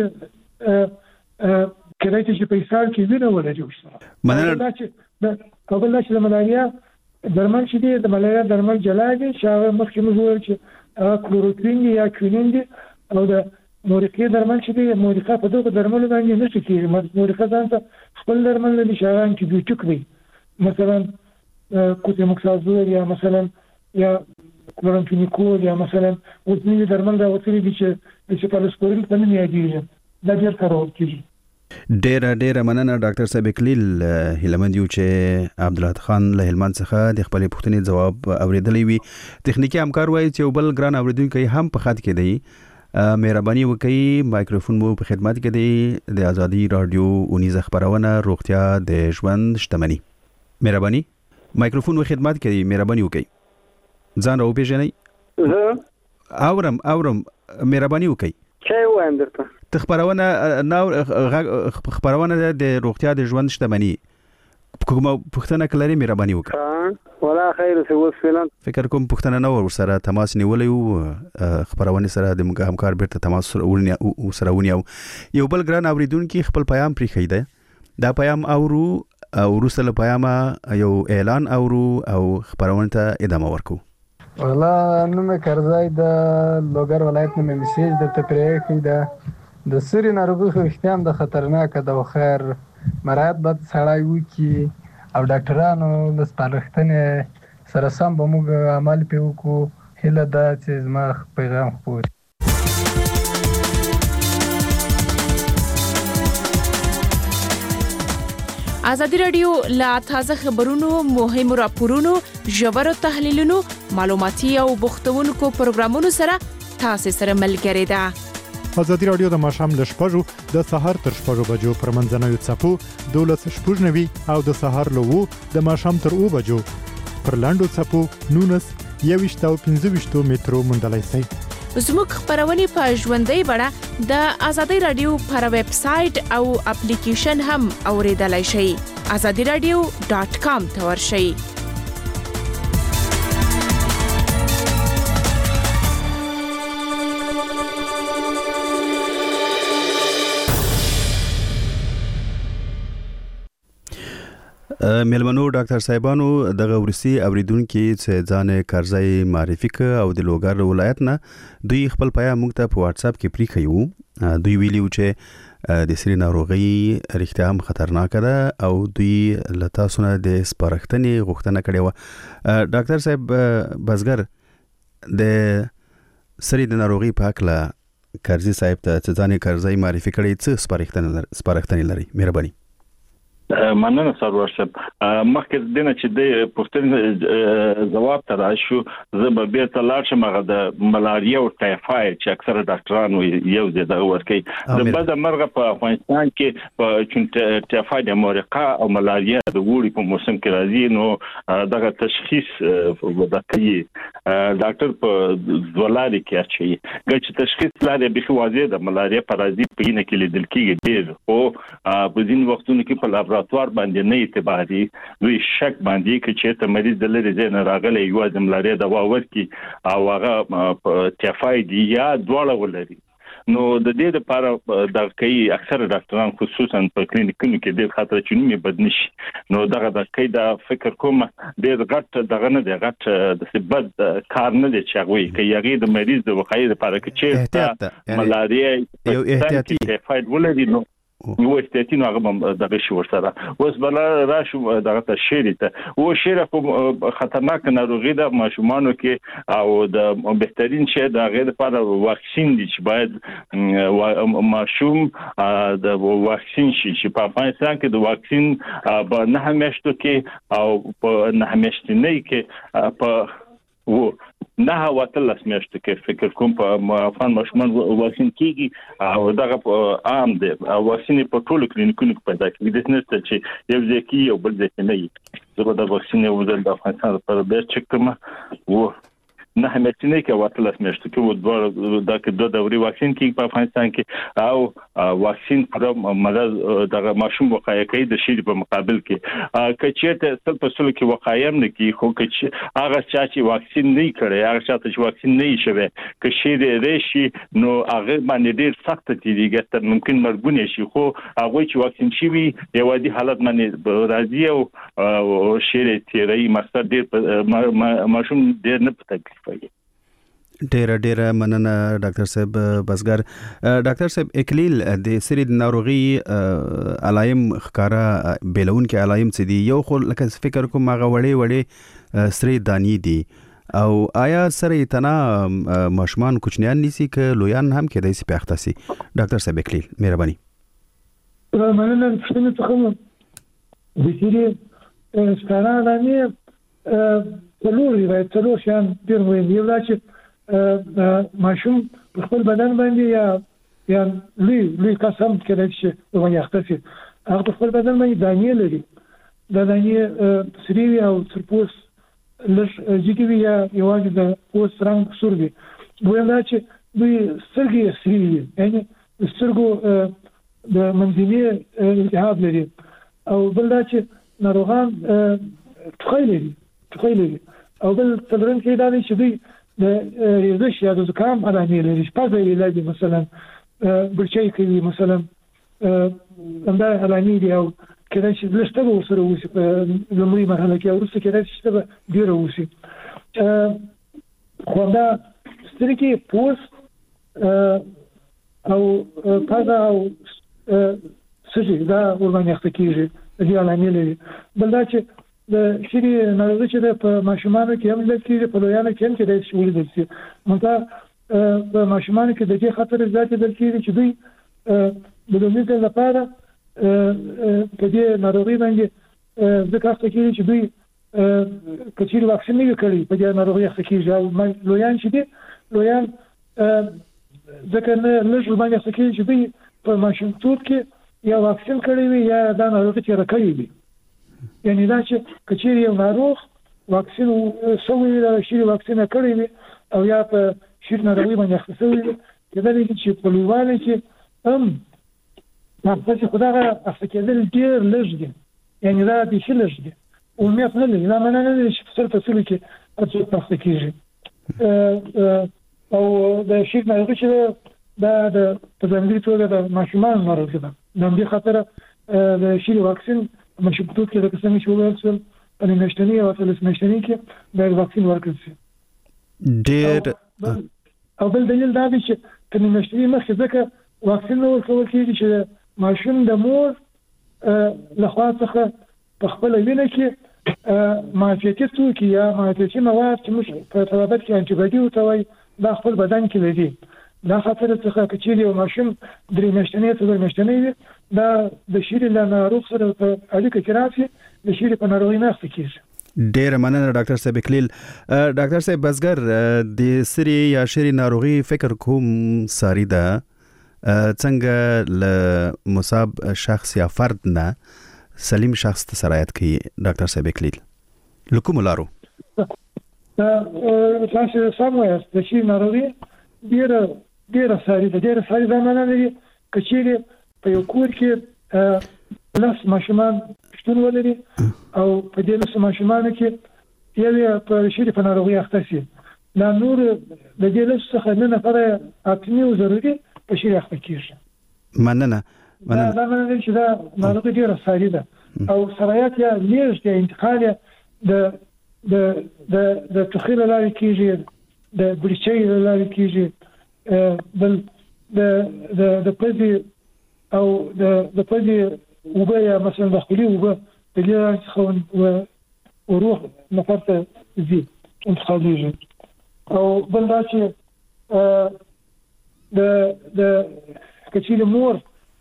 کله چې په اسهال کې وینه ولري مننه قبل چې د ملاریا درمل چې دی د ملاریا درمل جلا دي چې هغه مخکې موږ ویل چې کلوروکوین یا کوینین دي او د مورخه درمل چې دی مورخه په دغه درمل باندې نشي کېږي مورخه ځان ته خپل درمل لري چې هغه انټي بیوټیک دی مثلا کوتیموکسازول یا مثلا یا کلورامفینیکول یا مثلا اوسنی درمل دا وڅري دي چې پالسپورین په نوم یادېږي دا ډېر کارول کېږي ډېر مننه ډاکټر صاحب کلیل هلمند یو چې عبدالله خان له هلمند څخه د خپل پوښتنې جواب اوریدلی وي تخنیکی همکار وایي چې بل ګران اوریدونکو هم په خط کې دی مهرباني وکړئ مایکروفون مو په خدمت کې دی د ازادي رادیو اونیزه خبرونه روغتیا د ژوند شتمنۍ مهرباني مایکروفون مو خدمت کې دی مهرباني وکړئ ځان راو پیژنئ اورم مهرباني وکړئ څه وایم درته خبرونه د روغتیا د ژوند شتمنۍ کومه پوښتنه کلري مهرباني وکړه ولا خیر څه وسفلن فکر کوم پوښتنه نو ور سره تماس نیولې خبرونه سره د موږ همکار بیرته تماس سره ونیو یو بل ګران اوریدونکو خپل پیغام پرې خیده دا پیغام اورو او ورسره پیغام یو اعلان اورو او خبرونه ته ادامه ورکو والله نوم کرزای د لوګر ولایت نه میسیج د تپریه کې د سری ناروغي خو اختیام د خطرناک د خیر مراد بد سړای وو کی او ډاکټرانو د سپارښتنې سره سم به موږ عمل پیوکو هله دا چې زما پیغام خپور ازادي رادیو لا تازه خبرونو مهمو راپورونو ژورو تحلیلونو معلوماتي او بوختونکو پروګرامونو سره تاسو سره ملګری ده ازادي رادیو د ماشام ل شپږو د سهار تر شپږو بجو پر منځنوي چپو 12:90 او د سهار له 2 د ماشام تر 2 بجو پر لاندو چپو 19 او 15 مترو مندلای سي زموږ خبرونه په ژوندۍ بڼه د ازادي رادیو پر ویب سټ او اپلیکیشن هم اوریدلای شئ azadiradio.com ته ورشئ ملمنو ډاکټر صاحبانو دغه ورسي اوریدونکو چې ځان کرزای معرفي ک او د لوګر ولایت نه دوی خپل پیغام موږ ته په واتس اپ کې پریخیو دوی ویلیو چې د سری ناروغي اړتیا هم خطرناک ده او دوی لتا سونه د سپارښتنې غوښتنه کړې و ډاکټر صاحب بزګر د سری د ناروغي په اړه کرزي صاحب ته ځان کرزای معرفي کړي څه سپارښتنې لري مهرباني مننه سرور صاحب مخکې دنه چې د پوښتنې جواب تر شو زه به بیرته لاړ شم هغه د ملاریا او ټایفاید چې اکثره ډاکټران یو د ورکي د بده مرغه په افغانستان کې په ټایفاید امریکا او ملاریا د وړي په موسم کې راځي نو دغه تشخیص ودکې ډاکټر په ځولاري کې اچي چې تشخیص لري به واضح د ملاریا پرازیت په اینه کې لیدل کېږي ډیر او په ځین وختونو کې په لابراتوار باندې نه اعتباري دوی شک باندې کې چې مریض د لری ځای نه راغلی یو د ملاریا دوا ورکي او هغه ټایفاید یا دواړه ولري نو د دې لپاره د کوي اکثر ډاکټران خصوصا په کلینیکونو کې ډېر خطر چونی بد نشي نو دغه د کوي د فکر کوم ډېر غټ دغه نه دی غټ د سبد کار نه دی چې هغه کوي هغه د مریض د وقایې لپاره کې چې ملاریا یو احتیاطي ټایفاید ولري نو یو احتیاطي هغه دغه شو سره اوس بل راشو دغه تشریح ته او شیره په خطرناک ناروغي د ماشومانو کې او د بهترین شی د غیر لپاره واکسین دي چې باید ماشوم د واکسین شي چې په افغانستان کې د واکسین په 9 میاشتو کې او په 9 میاشتې نه کې په نه واتل اسمیشت کې فکر کوم په افغان ماشومان واکسین کیږي او دغه عام دي او واکسین په ټولو کلینیکونو کې پیدا کیږي د نسته چې یو ځکه یو بل ځکه نه وي زه د واکسین یو ځل د افغانستان لپاره به چک کوم او نه همتنه کې واتل اسمیشت کې و د دوه دوري واکسین کې په افغانستان کې او واکسین پر مرض د ماشوم وقایه کوي د شری په مقابل کې کچېته تل په سلو کې وقایه نه کې خو کچ هغه چې واکسین نه کړي هغه چې واکسین نه شوي که شری ریشي نو هغه باندې ډیر سخت تیریږي تر ممکن مرګونه شي خو هغه چې واکسین شي یو عادي حالت باندې راځي او شری تیری مقصد ډیر ماشوم ډیر نه پټ ډیر مننه ډاکټر صاحب بسګر ډاکټر صاحب اکلیل د سری ناروغي علایم خکارا بیلون کې علایم څه دي یو خو لکه فکر کوم هغه وړي سری دانی دي او آیا سره تنا ماشومان کوچنیان نسی ک لویان هم کې دایسي پخته سي ډاکټر صاحب اکلیل مهرباني مننه څنګه څخه د سری سکارا لانی څلور شان ډیر مهم دی چې ماشوم په خپل بدن باندې یا لوی قسم کې چې ونه اختفي هغه په خپل بدن باندې دانې لري د دانې سری او سرپوس لږ جګوي یا یوازې د پوس رنګ سور وي دویم دا چې دوی سترګې سری وي یعنی سترګو د منځني التهاب لري او بل دا چې ناروغان ټوخی لري او بل تدرین کې دا چې دوی د ریزش یا د زکام علامې لري پزې علاج مثلا برچای کوي مثلا همدا علامې دي او کله چې لسته وسره وسی په لومړی مرحله کې ورسته کله چې به ډیر وسی خو دا سترګې پوس او پزه او سږي دا ورمنه اختکیږي د علامې لري بل دا چې د شری ناروغي چې په ماشومانو کې هم لکه په لویانو کې هم کې د شولې د سي مونږه په ماشومانو کې د دې خطر زیات د کېږي چې دوی د لومړي لپاره په دې ناروغي باندې ځکه چې چې دوی کچیر واکسین نه کړی په دې ناروغي کې او لویان چې دي لویان ځکه نه لږ باندې چې دوی په ماشومتوب کې یا واکسین کړی وي یا دا ناروغي چې راکړي وي یعنی دا چې کچیر یو ناروغ واکسین سوي دا شری واکسین کړی وي او یا په شیر ناروغي باندې اخته سوي کله چې په لویوالي کې چې خدای اخته کېدل ډیر لږ دي یعنی دا د شي لږ دي او مې په لږ دا معنی نه چې په څه څه کې اته اخته کېږي او د شیر ناروغي چې دا د ځانګړي توګه د ماشومان ناروغي ده نو دې خاطر د شیر واکسین مشکوک کې د قسمي شوړل سل په نشټنی او په نشټنی کې د واکسین ورکړل شي ډېر او بل دلیل دا دی چې په نشټنی مخکې ځکه واکسین ورکول کېږي چې ماشوم د مور لخوا څخه په خپل وینه کې معافیتي توکي یا معافیتي مواد چې موږ په طبابت کې انټي باډي وتوي د خپل بدن کې لري دا خاطر څخه کچې یو ماشوم درې میاشتنې څلور میاشتنې دا د شری له ناروغ سره په اړیکه کې راځي د شری په ناروغي نه اخته کیږي. ډیر مننه ډاکټر صاحب کلیل. ډاکټر صاحب بزګر د سری یا شری ناروغي فکر کوم ساری ده څنګه ل مصاب شخص یا فرد نه سلیم شخص ته سرایت کوي ډاکټر صاحب کلیل لکوم لارو تاسو سموي د شری ناروغي ډیر ساری ده معنی لري کچې په یو کور کې لاس ماشومان شتون ولري او په دې لاس ماشومان کې یو په شری په ناروغي اخته شي دا نور د دې لاس څخه نه نفره اټنی او ضروري په شری اخته کیږي. مننه دا معنی چې دا ناروغي ډیر ساری ده او سرایت یا لیږد یا انتقال د تخیل لاري کیږي د بریچې لاري کیږي بل د پدې او د پدې وبیا مثلا داخلي وبا اللي تخون وروح نفرت زي انتقاليه او بلداتي د كتير مور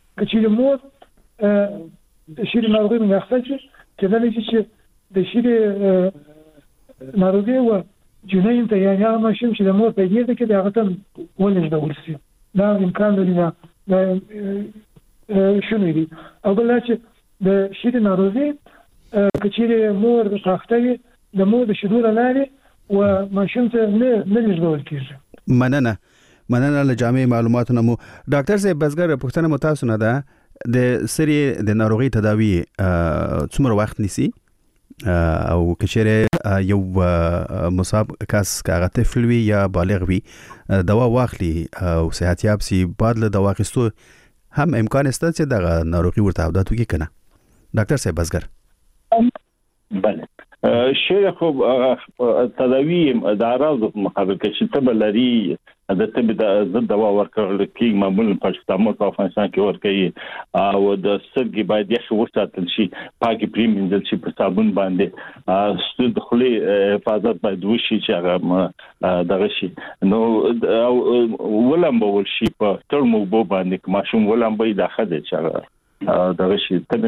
شيء ناروغي من يختلف كذلك شيء ده شيء ناروغي وجنين يعني ما شمش الامور بيديه كده عاده ولا دولسي لا امكان لنا شنو دي او بلاتي د شيء ناروغي كتير مور تختوي د مور د شدول لاري وماشينته نه نجدول کیږي. مننه لجامع معلوماتونه مو ډاکټر صاحب بزګر پښتنه متاسونه ده د سری د ناروغي تداوی څومره وخت نیسي او کچره یو مصاب کس کاغه طفل وي یا بالغ وي دوا واخلي او صحت یاب سي بعد له دوا اخیستو هم امکان است چې د ناروغي ورته عادت وکړي کنه ډاکټر صاحب بزګر. بله شیخ تداوی د اعراض مقابل کې چې تبه لري د تبه د دوا ورکړل کې معمولا پاکستان په افغانستان کې ورکړي او د سرګي باید یې وساتل شي پاکي پریمینځل شي په صابون باندې ستود خلی حفاظت باید وشي چې هغه دغه شي نو ولمبول شي په ترمو بو باندې ماشوم ولمبي داخله چې هغه دغه شي تبه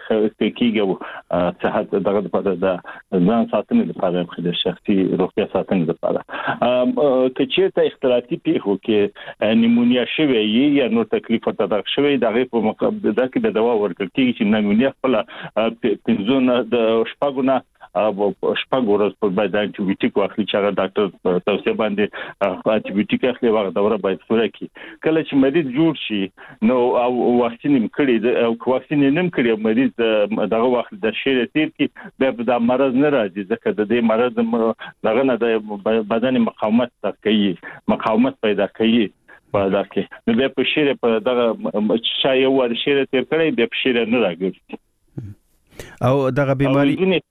کېږي صحت دغه لپاره د ځان ساتنې لپاره د شخصي روغتیا ساتنې لپاره کچې ته اختلافي پیښو کې نیمونیا شوی یا نو تکلیف ورته شوی دغه په مقابل د کې د دوا ورکړل کېږي چې نیمونیا خپل پنځونه د شپږونه او شپږ ورځې په باید انټي واخلي چې هغه ډاکټر توصیه باندې انټي اخلي هغه دوره باید پوره کړي کله چې مریض جوړ شي نو او واکسین کړي او واکسین نیم کړي مریض دغه وخت د شری تیر کې د مرض نه راځي ځکه د دې مرض دغه نه د بدن مقاومت پیدا کوي په دغه نو د په شری په دغه شای ور شری تیر کړي د شری نه راګرځي او دغه بیماری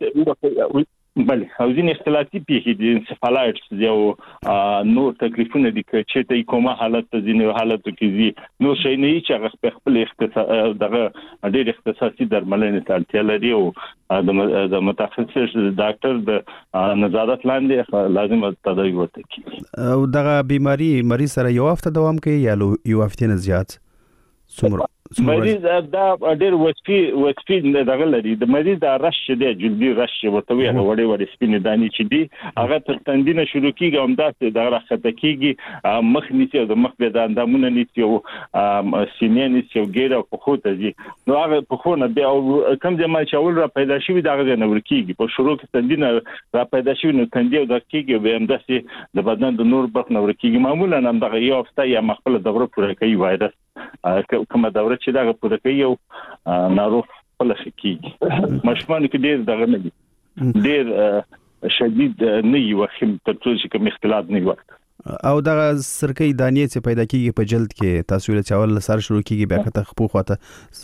بله او ځینې اختلافي پیښې دي انسفالایټس یو نور تکلیفونه دي چې ته کومه حالت ته ځینې حالت کې دي نو شي نه چې خپل دغه ډېر اختصاصي درملنې ته اړتیا لري او د متخصص ډاکټر د نظارت لاندې لازم تداوی ورته کیږي او دغه بیماری مریض سره یو هفته دوام کوي یا یو هفته نه زیات څومره مریض دا ډېر وسپی دغه لري د مریض د رش دی جلدي رش ورته وي هغه وړي سپینې دانی چې دی هغه تر تندینه شروع کیږي هم داسې د راخته کیږي مخ نیسي او د مخ به د اندامونه نیسي او سینې نیسي او ګیره په خو ته دي نو هغه په خو نه بیا کم ځای چې اول را پیدا شوی دغه نه ورکیږي په شروع کې تندینه را پیدا شوی نو تندې او د کیږي به هم داسې د بدن د نور برخ نه ورکیږي معمولا هم دغه یو هفته یا مخبل دوره پوره کوي وایرس کومه دوره چې دا پوره کوي او ناروغ خپل شکیږي مشمن کې ډېر دغه نه دي ډېر شدید نه یو خیم تر څو چې کوم اختلاط نه وي او دغه سرکې دانې چې پیدا کیږي په جلد کې تاسو له چاول سر شروع کیږي بیا کته خپو خواته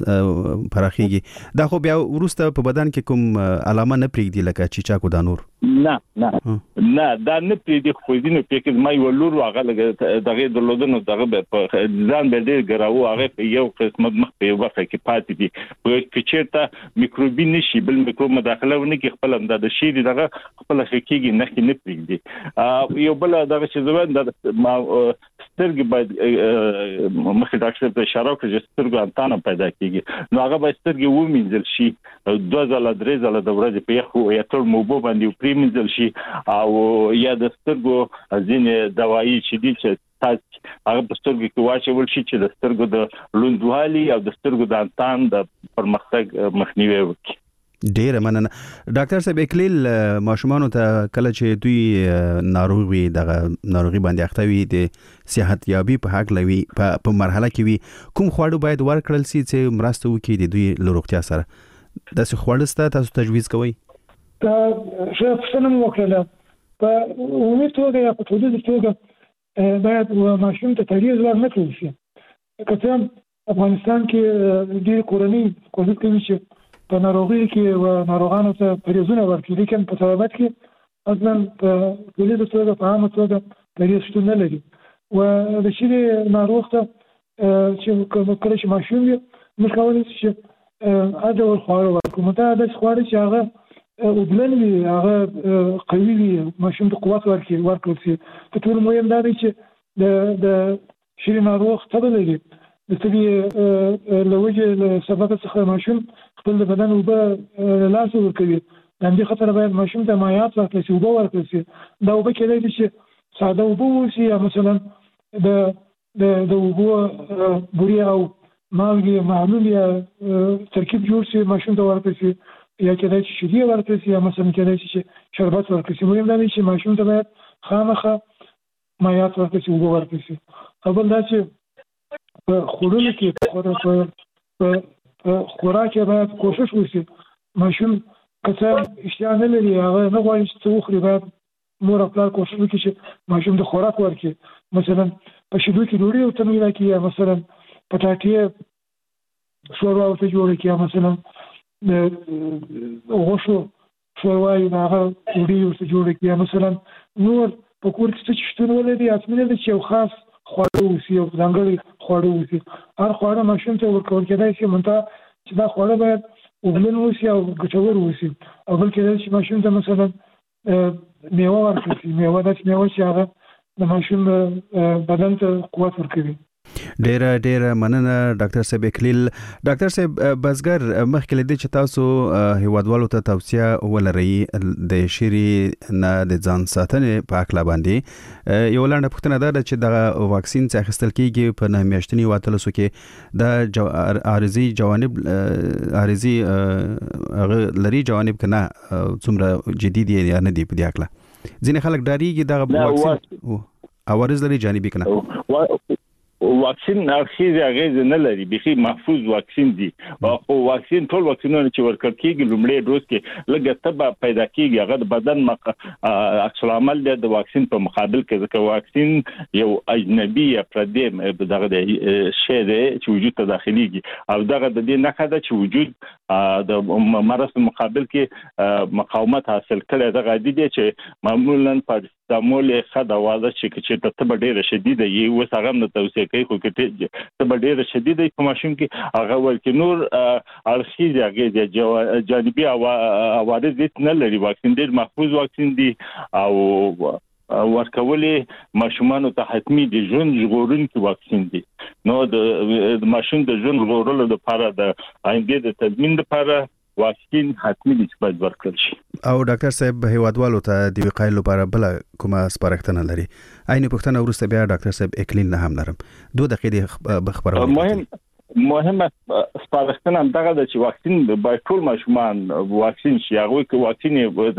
پراخیږي دا خو بیا ورسته په بدن کې کوم علامه نه پریږدي لکه چیچاکو دا نور نه دا نه پریږدي خو دې نه پکې ما یو لور واغله دغه د لودنو دغه په ځان به ډېر ګراو هغه یو قسمت مخ په وخت کې پاتې دي په چیرته میکروبي نشي بل میکروب مداخله ونه کې خپل هم د شی دغه خپل حقيقي نه پریږدي یو بل دغه چې د سترګې باید مخکې ډاکټر ته اشاره وکړي چې سترګو انتانه پیدا کیږي نو هغه باید سترګې ومینځل شي 2 ځله 3 ځله د ورځې په یخو یا تر موبو باندې پریمینځل شي او یا د سترګو ځینې دوايي چې دي چې تاسو هغه په سترګو کې واچول شي چې د سترګو د لوندوالي او د سترګو د انتان د پرمختګ مخنیوي وکړي. ډیر مننه ډاکټر صاحب اکلیل ماشومان ته کله چې دوی ناروغي دغه ناروغي باندې اخته وي د صحت یابي په حق لوي په مرحله کې وي کوم خواړه باید ورکړل شي چې مرسته وکړي د دوی لروغتیا سره داسې خواړه تاسو تجویز کوئ؟ زه پوښتنه وکړم په عمومي توګه یا په ټولنیزه توګه باید ماشوم ته تغذیه ورنکړل شي. که افغانستان کې ډېر کورنۍ کوشش کوي چې په ناروغي کې و ناروغانو ته پریزونه ورکړي لیکن په طبابت کې اصلا په ټولنیزه توګه په عامه توګه پریز شتون نه لري و د شي ناروغ ته چې کله چې ماشوم وي موږ کولی شو چې ډول خواړه ورکړو مته د خواړه چې هغه وبلن وي هغه قوي وي ماشوم ته قوت ورکړي شي. په ټول مهم دا دی چې د شي ناروغ ته لري د دې لوجه سبب څخه ماشوم خپل بدن وبه لاس ورکوي د دې خاطر باید ماشوم ته مایعات ورکړي شي وبه ورکړي شي دا وبه کېدای شي ساده وبه وشي یا مثلا د وبو بوري او مالګې معلول یا ترکیب جوړ شي ماشوم ته ورکړي شي یا کېدای شي شیدې ورکړي شي یا مثلا کېدای شي شربت ورکړي شي. مهم دا دی چې ماشوم ته باید خامخا مایعات ورکړي شي وبه ورکړي شي. اول دا چې په خوړلو کې په خوراک باید کوشش وشي ماشوم که اشتها نه لري هغه نه غواړي چې وخوري باید مور او پلار کوشش وکړي چې ماشوم د خوراک ورکړي مثلا په شیدو کې ډوډۍ ورته میله کړي یا مثلا پټاټې شوروا ورته جوړه کړي یا مثلا د غوښو شوروا یې هغه ډوډۍ ورته جوړه کړي یا مثلا نور په کور کې څه شتون ولري اصلي دی چې یو خاص خواړه وسی او ځانګړي خواړه وسی هر خواړه ماشوم ته ورکول کېدای شي منته چې دا خواړه باید وبلن وسی او ګټور وسی او بل کېدای شي ماشوم ته مثلا میوه ورکړي میوه چې هغه د ماشوم بدن ته قوت ورکوي. ډیر مننه ډاکټر صاحب اکلیل. ډاکټر صاحب بزګر مخکې لدی چې تاسو هیوادوالو ته توصیه ولرئ د شری نه د ځان ساتنې په اړه باندې یو لاندې پوښتنه ده چې د واکسین څخه اخیستل کیږي په نه میاشتنی واتلسو کې د عارضی جوانب عارضی لري جوانب کنه څومره جدي دي یا نه دي په دې اړه ځینې خلک ډاریږي د واکسین عوارض لري جانبي کنه واکسین اخیزه غیز نه لري بخي محفوظ واکسین دي او واکسین ټول واکسینونه چې ورکړ کیږي لومړی ډوز کې لږه تبه پیدا کیږي هغه د بدن عکس العمل د واکسین په مقابل کې ځکه واکسین یو اجنبي یا پردي دغه شی دی چې وجود ته داخليږي او دغه د دې نه کده چې وجود د مرض مقابل کې مقاومت حاصل کړي دغه دي چې معمولا پاراسټامول خدا واده چې تبه ډیره شدیده وي وسغه نه توصیه کوي خو کې تبه ډیره شدیده په ماشوم کې هغه ورکه نور ارخیزه هغه جانبي عوارض نه لري. واکسین ډیر محفوظ واکسین دي او ورکولې ماشومان ته حتمی دي ژوند ژغورونکي واکسین دي نو د ماشوم د ژوند ژغورلو لپاره د آینده د تضمین لپاره واکسین حتمی دي چې باید ورکړل شي. او ډاکټر صاحب هیوادوالو ته د وقایې لپاره بل کومه سپارښتنه لري؟ عین پوښتنه ورسته بیا ډاکټر صاحب اکلیل نه هم لرم 2 دقیقې خبرونه مهمه سپارښتنه هم دغه چې واکسین باید ټول ماشومان واکسین شي هغه کې واکسین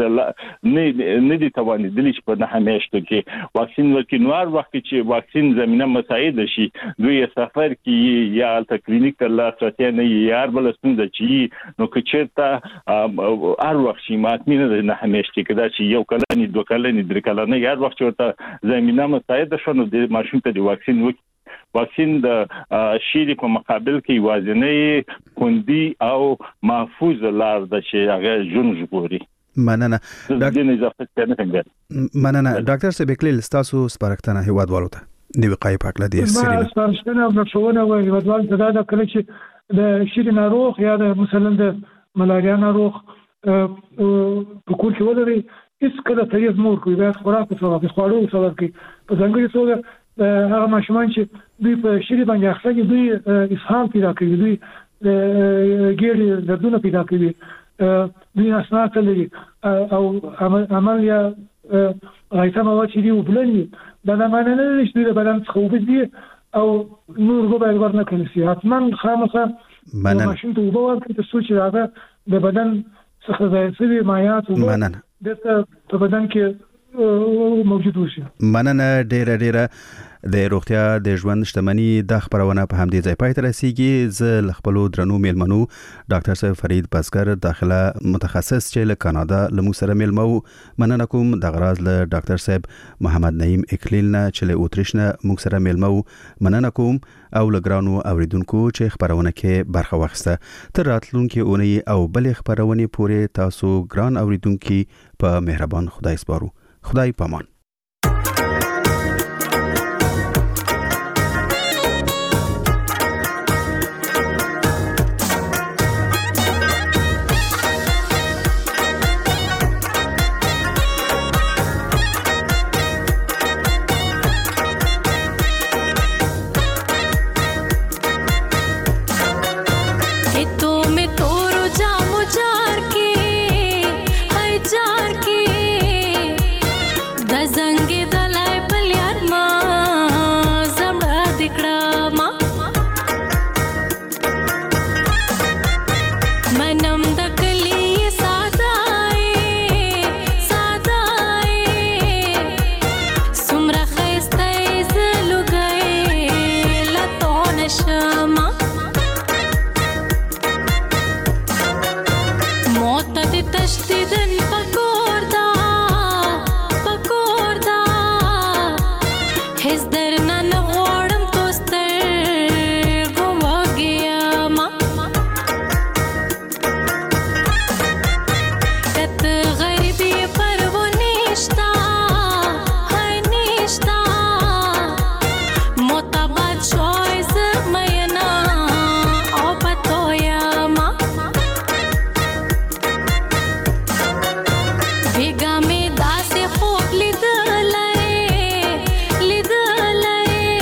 نه دي توانیدلی چې په نه همیشته کې واکسین ورکې نوار وخت چې واکسین زمينه مساعد شي دوی سفر کې یا کلینیک ته لاسرسي نه یار بل ستونزه چې نو کچېرته هر وخت شي ماتمنه نه همیشته کې دا چې یو کلنی 2 کلنی 3 کلنی یار وخت ورته زمينه مساعد شونه د ماشوم ته د واکسین واکسین د شیری په مقابل کې وازنې خوندي او محفوظ لار د چې هغه ژوند ژغوري. مننه ډاکټر صاحب اکلیل تاسو سپارښتنه هیوادوالو ته د وقایې په اړه دي سپارښتنه او نشونه وایي هیوادوالو ته دا کله چې د شری ناروغ یا د مثلا د ملاریا ناروغ په کور کې ولري هیڅ کله تریز مور کوي دا خوراک څه وخت خوړو څه وخت په ځانګړي توګه هغه ماشومان چې دوی په شری باندې اخته کې دوی اسهال پیدا کوي دوی ګیري دردونه پیدا کوي دوی اسناد لري او عمل یا غیثه مواد چې دی وبلني دا نه معنی نه لري چې د بدن څخه وبدي او نور غوبه ورنه کوي حتما خامخا ماشین ته وبو ورکړي ته سوچ راغله د بدن څخه ځای مایات مننه په بدن کې موجود وشي. مننه ډیره د روغتیا د ژوند شتمنۍ د خبرونه په همدې ځای پای ته رسیدي. زه خپل درنو میلمنو ډاکټر صاحب فرید بزګر داخله متخصص چې له کاناډا له مو سره میلمو مننه کوم. د غراز له ډاکټر صاحب محمد نعیم اکلیل نه چې له اوتریش نه مو سره میلمو مننه کوم او لګرانو اوریدونکو چې خبرونه کې برخه واخیسته. تر راتلونکي اونۍ او بل خبرونه پورې تاسو ګران اوریدونکو په مهربان خدای سپارو. خدای پامان. Biga me da se خوب لیدلای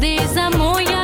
دې زمو یا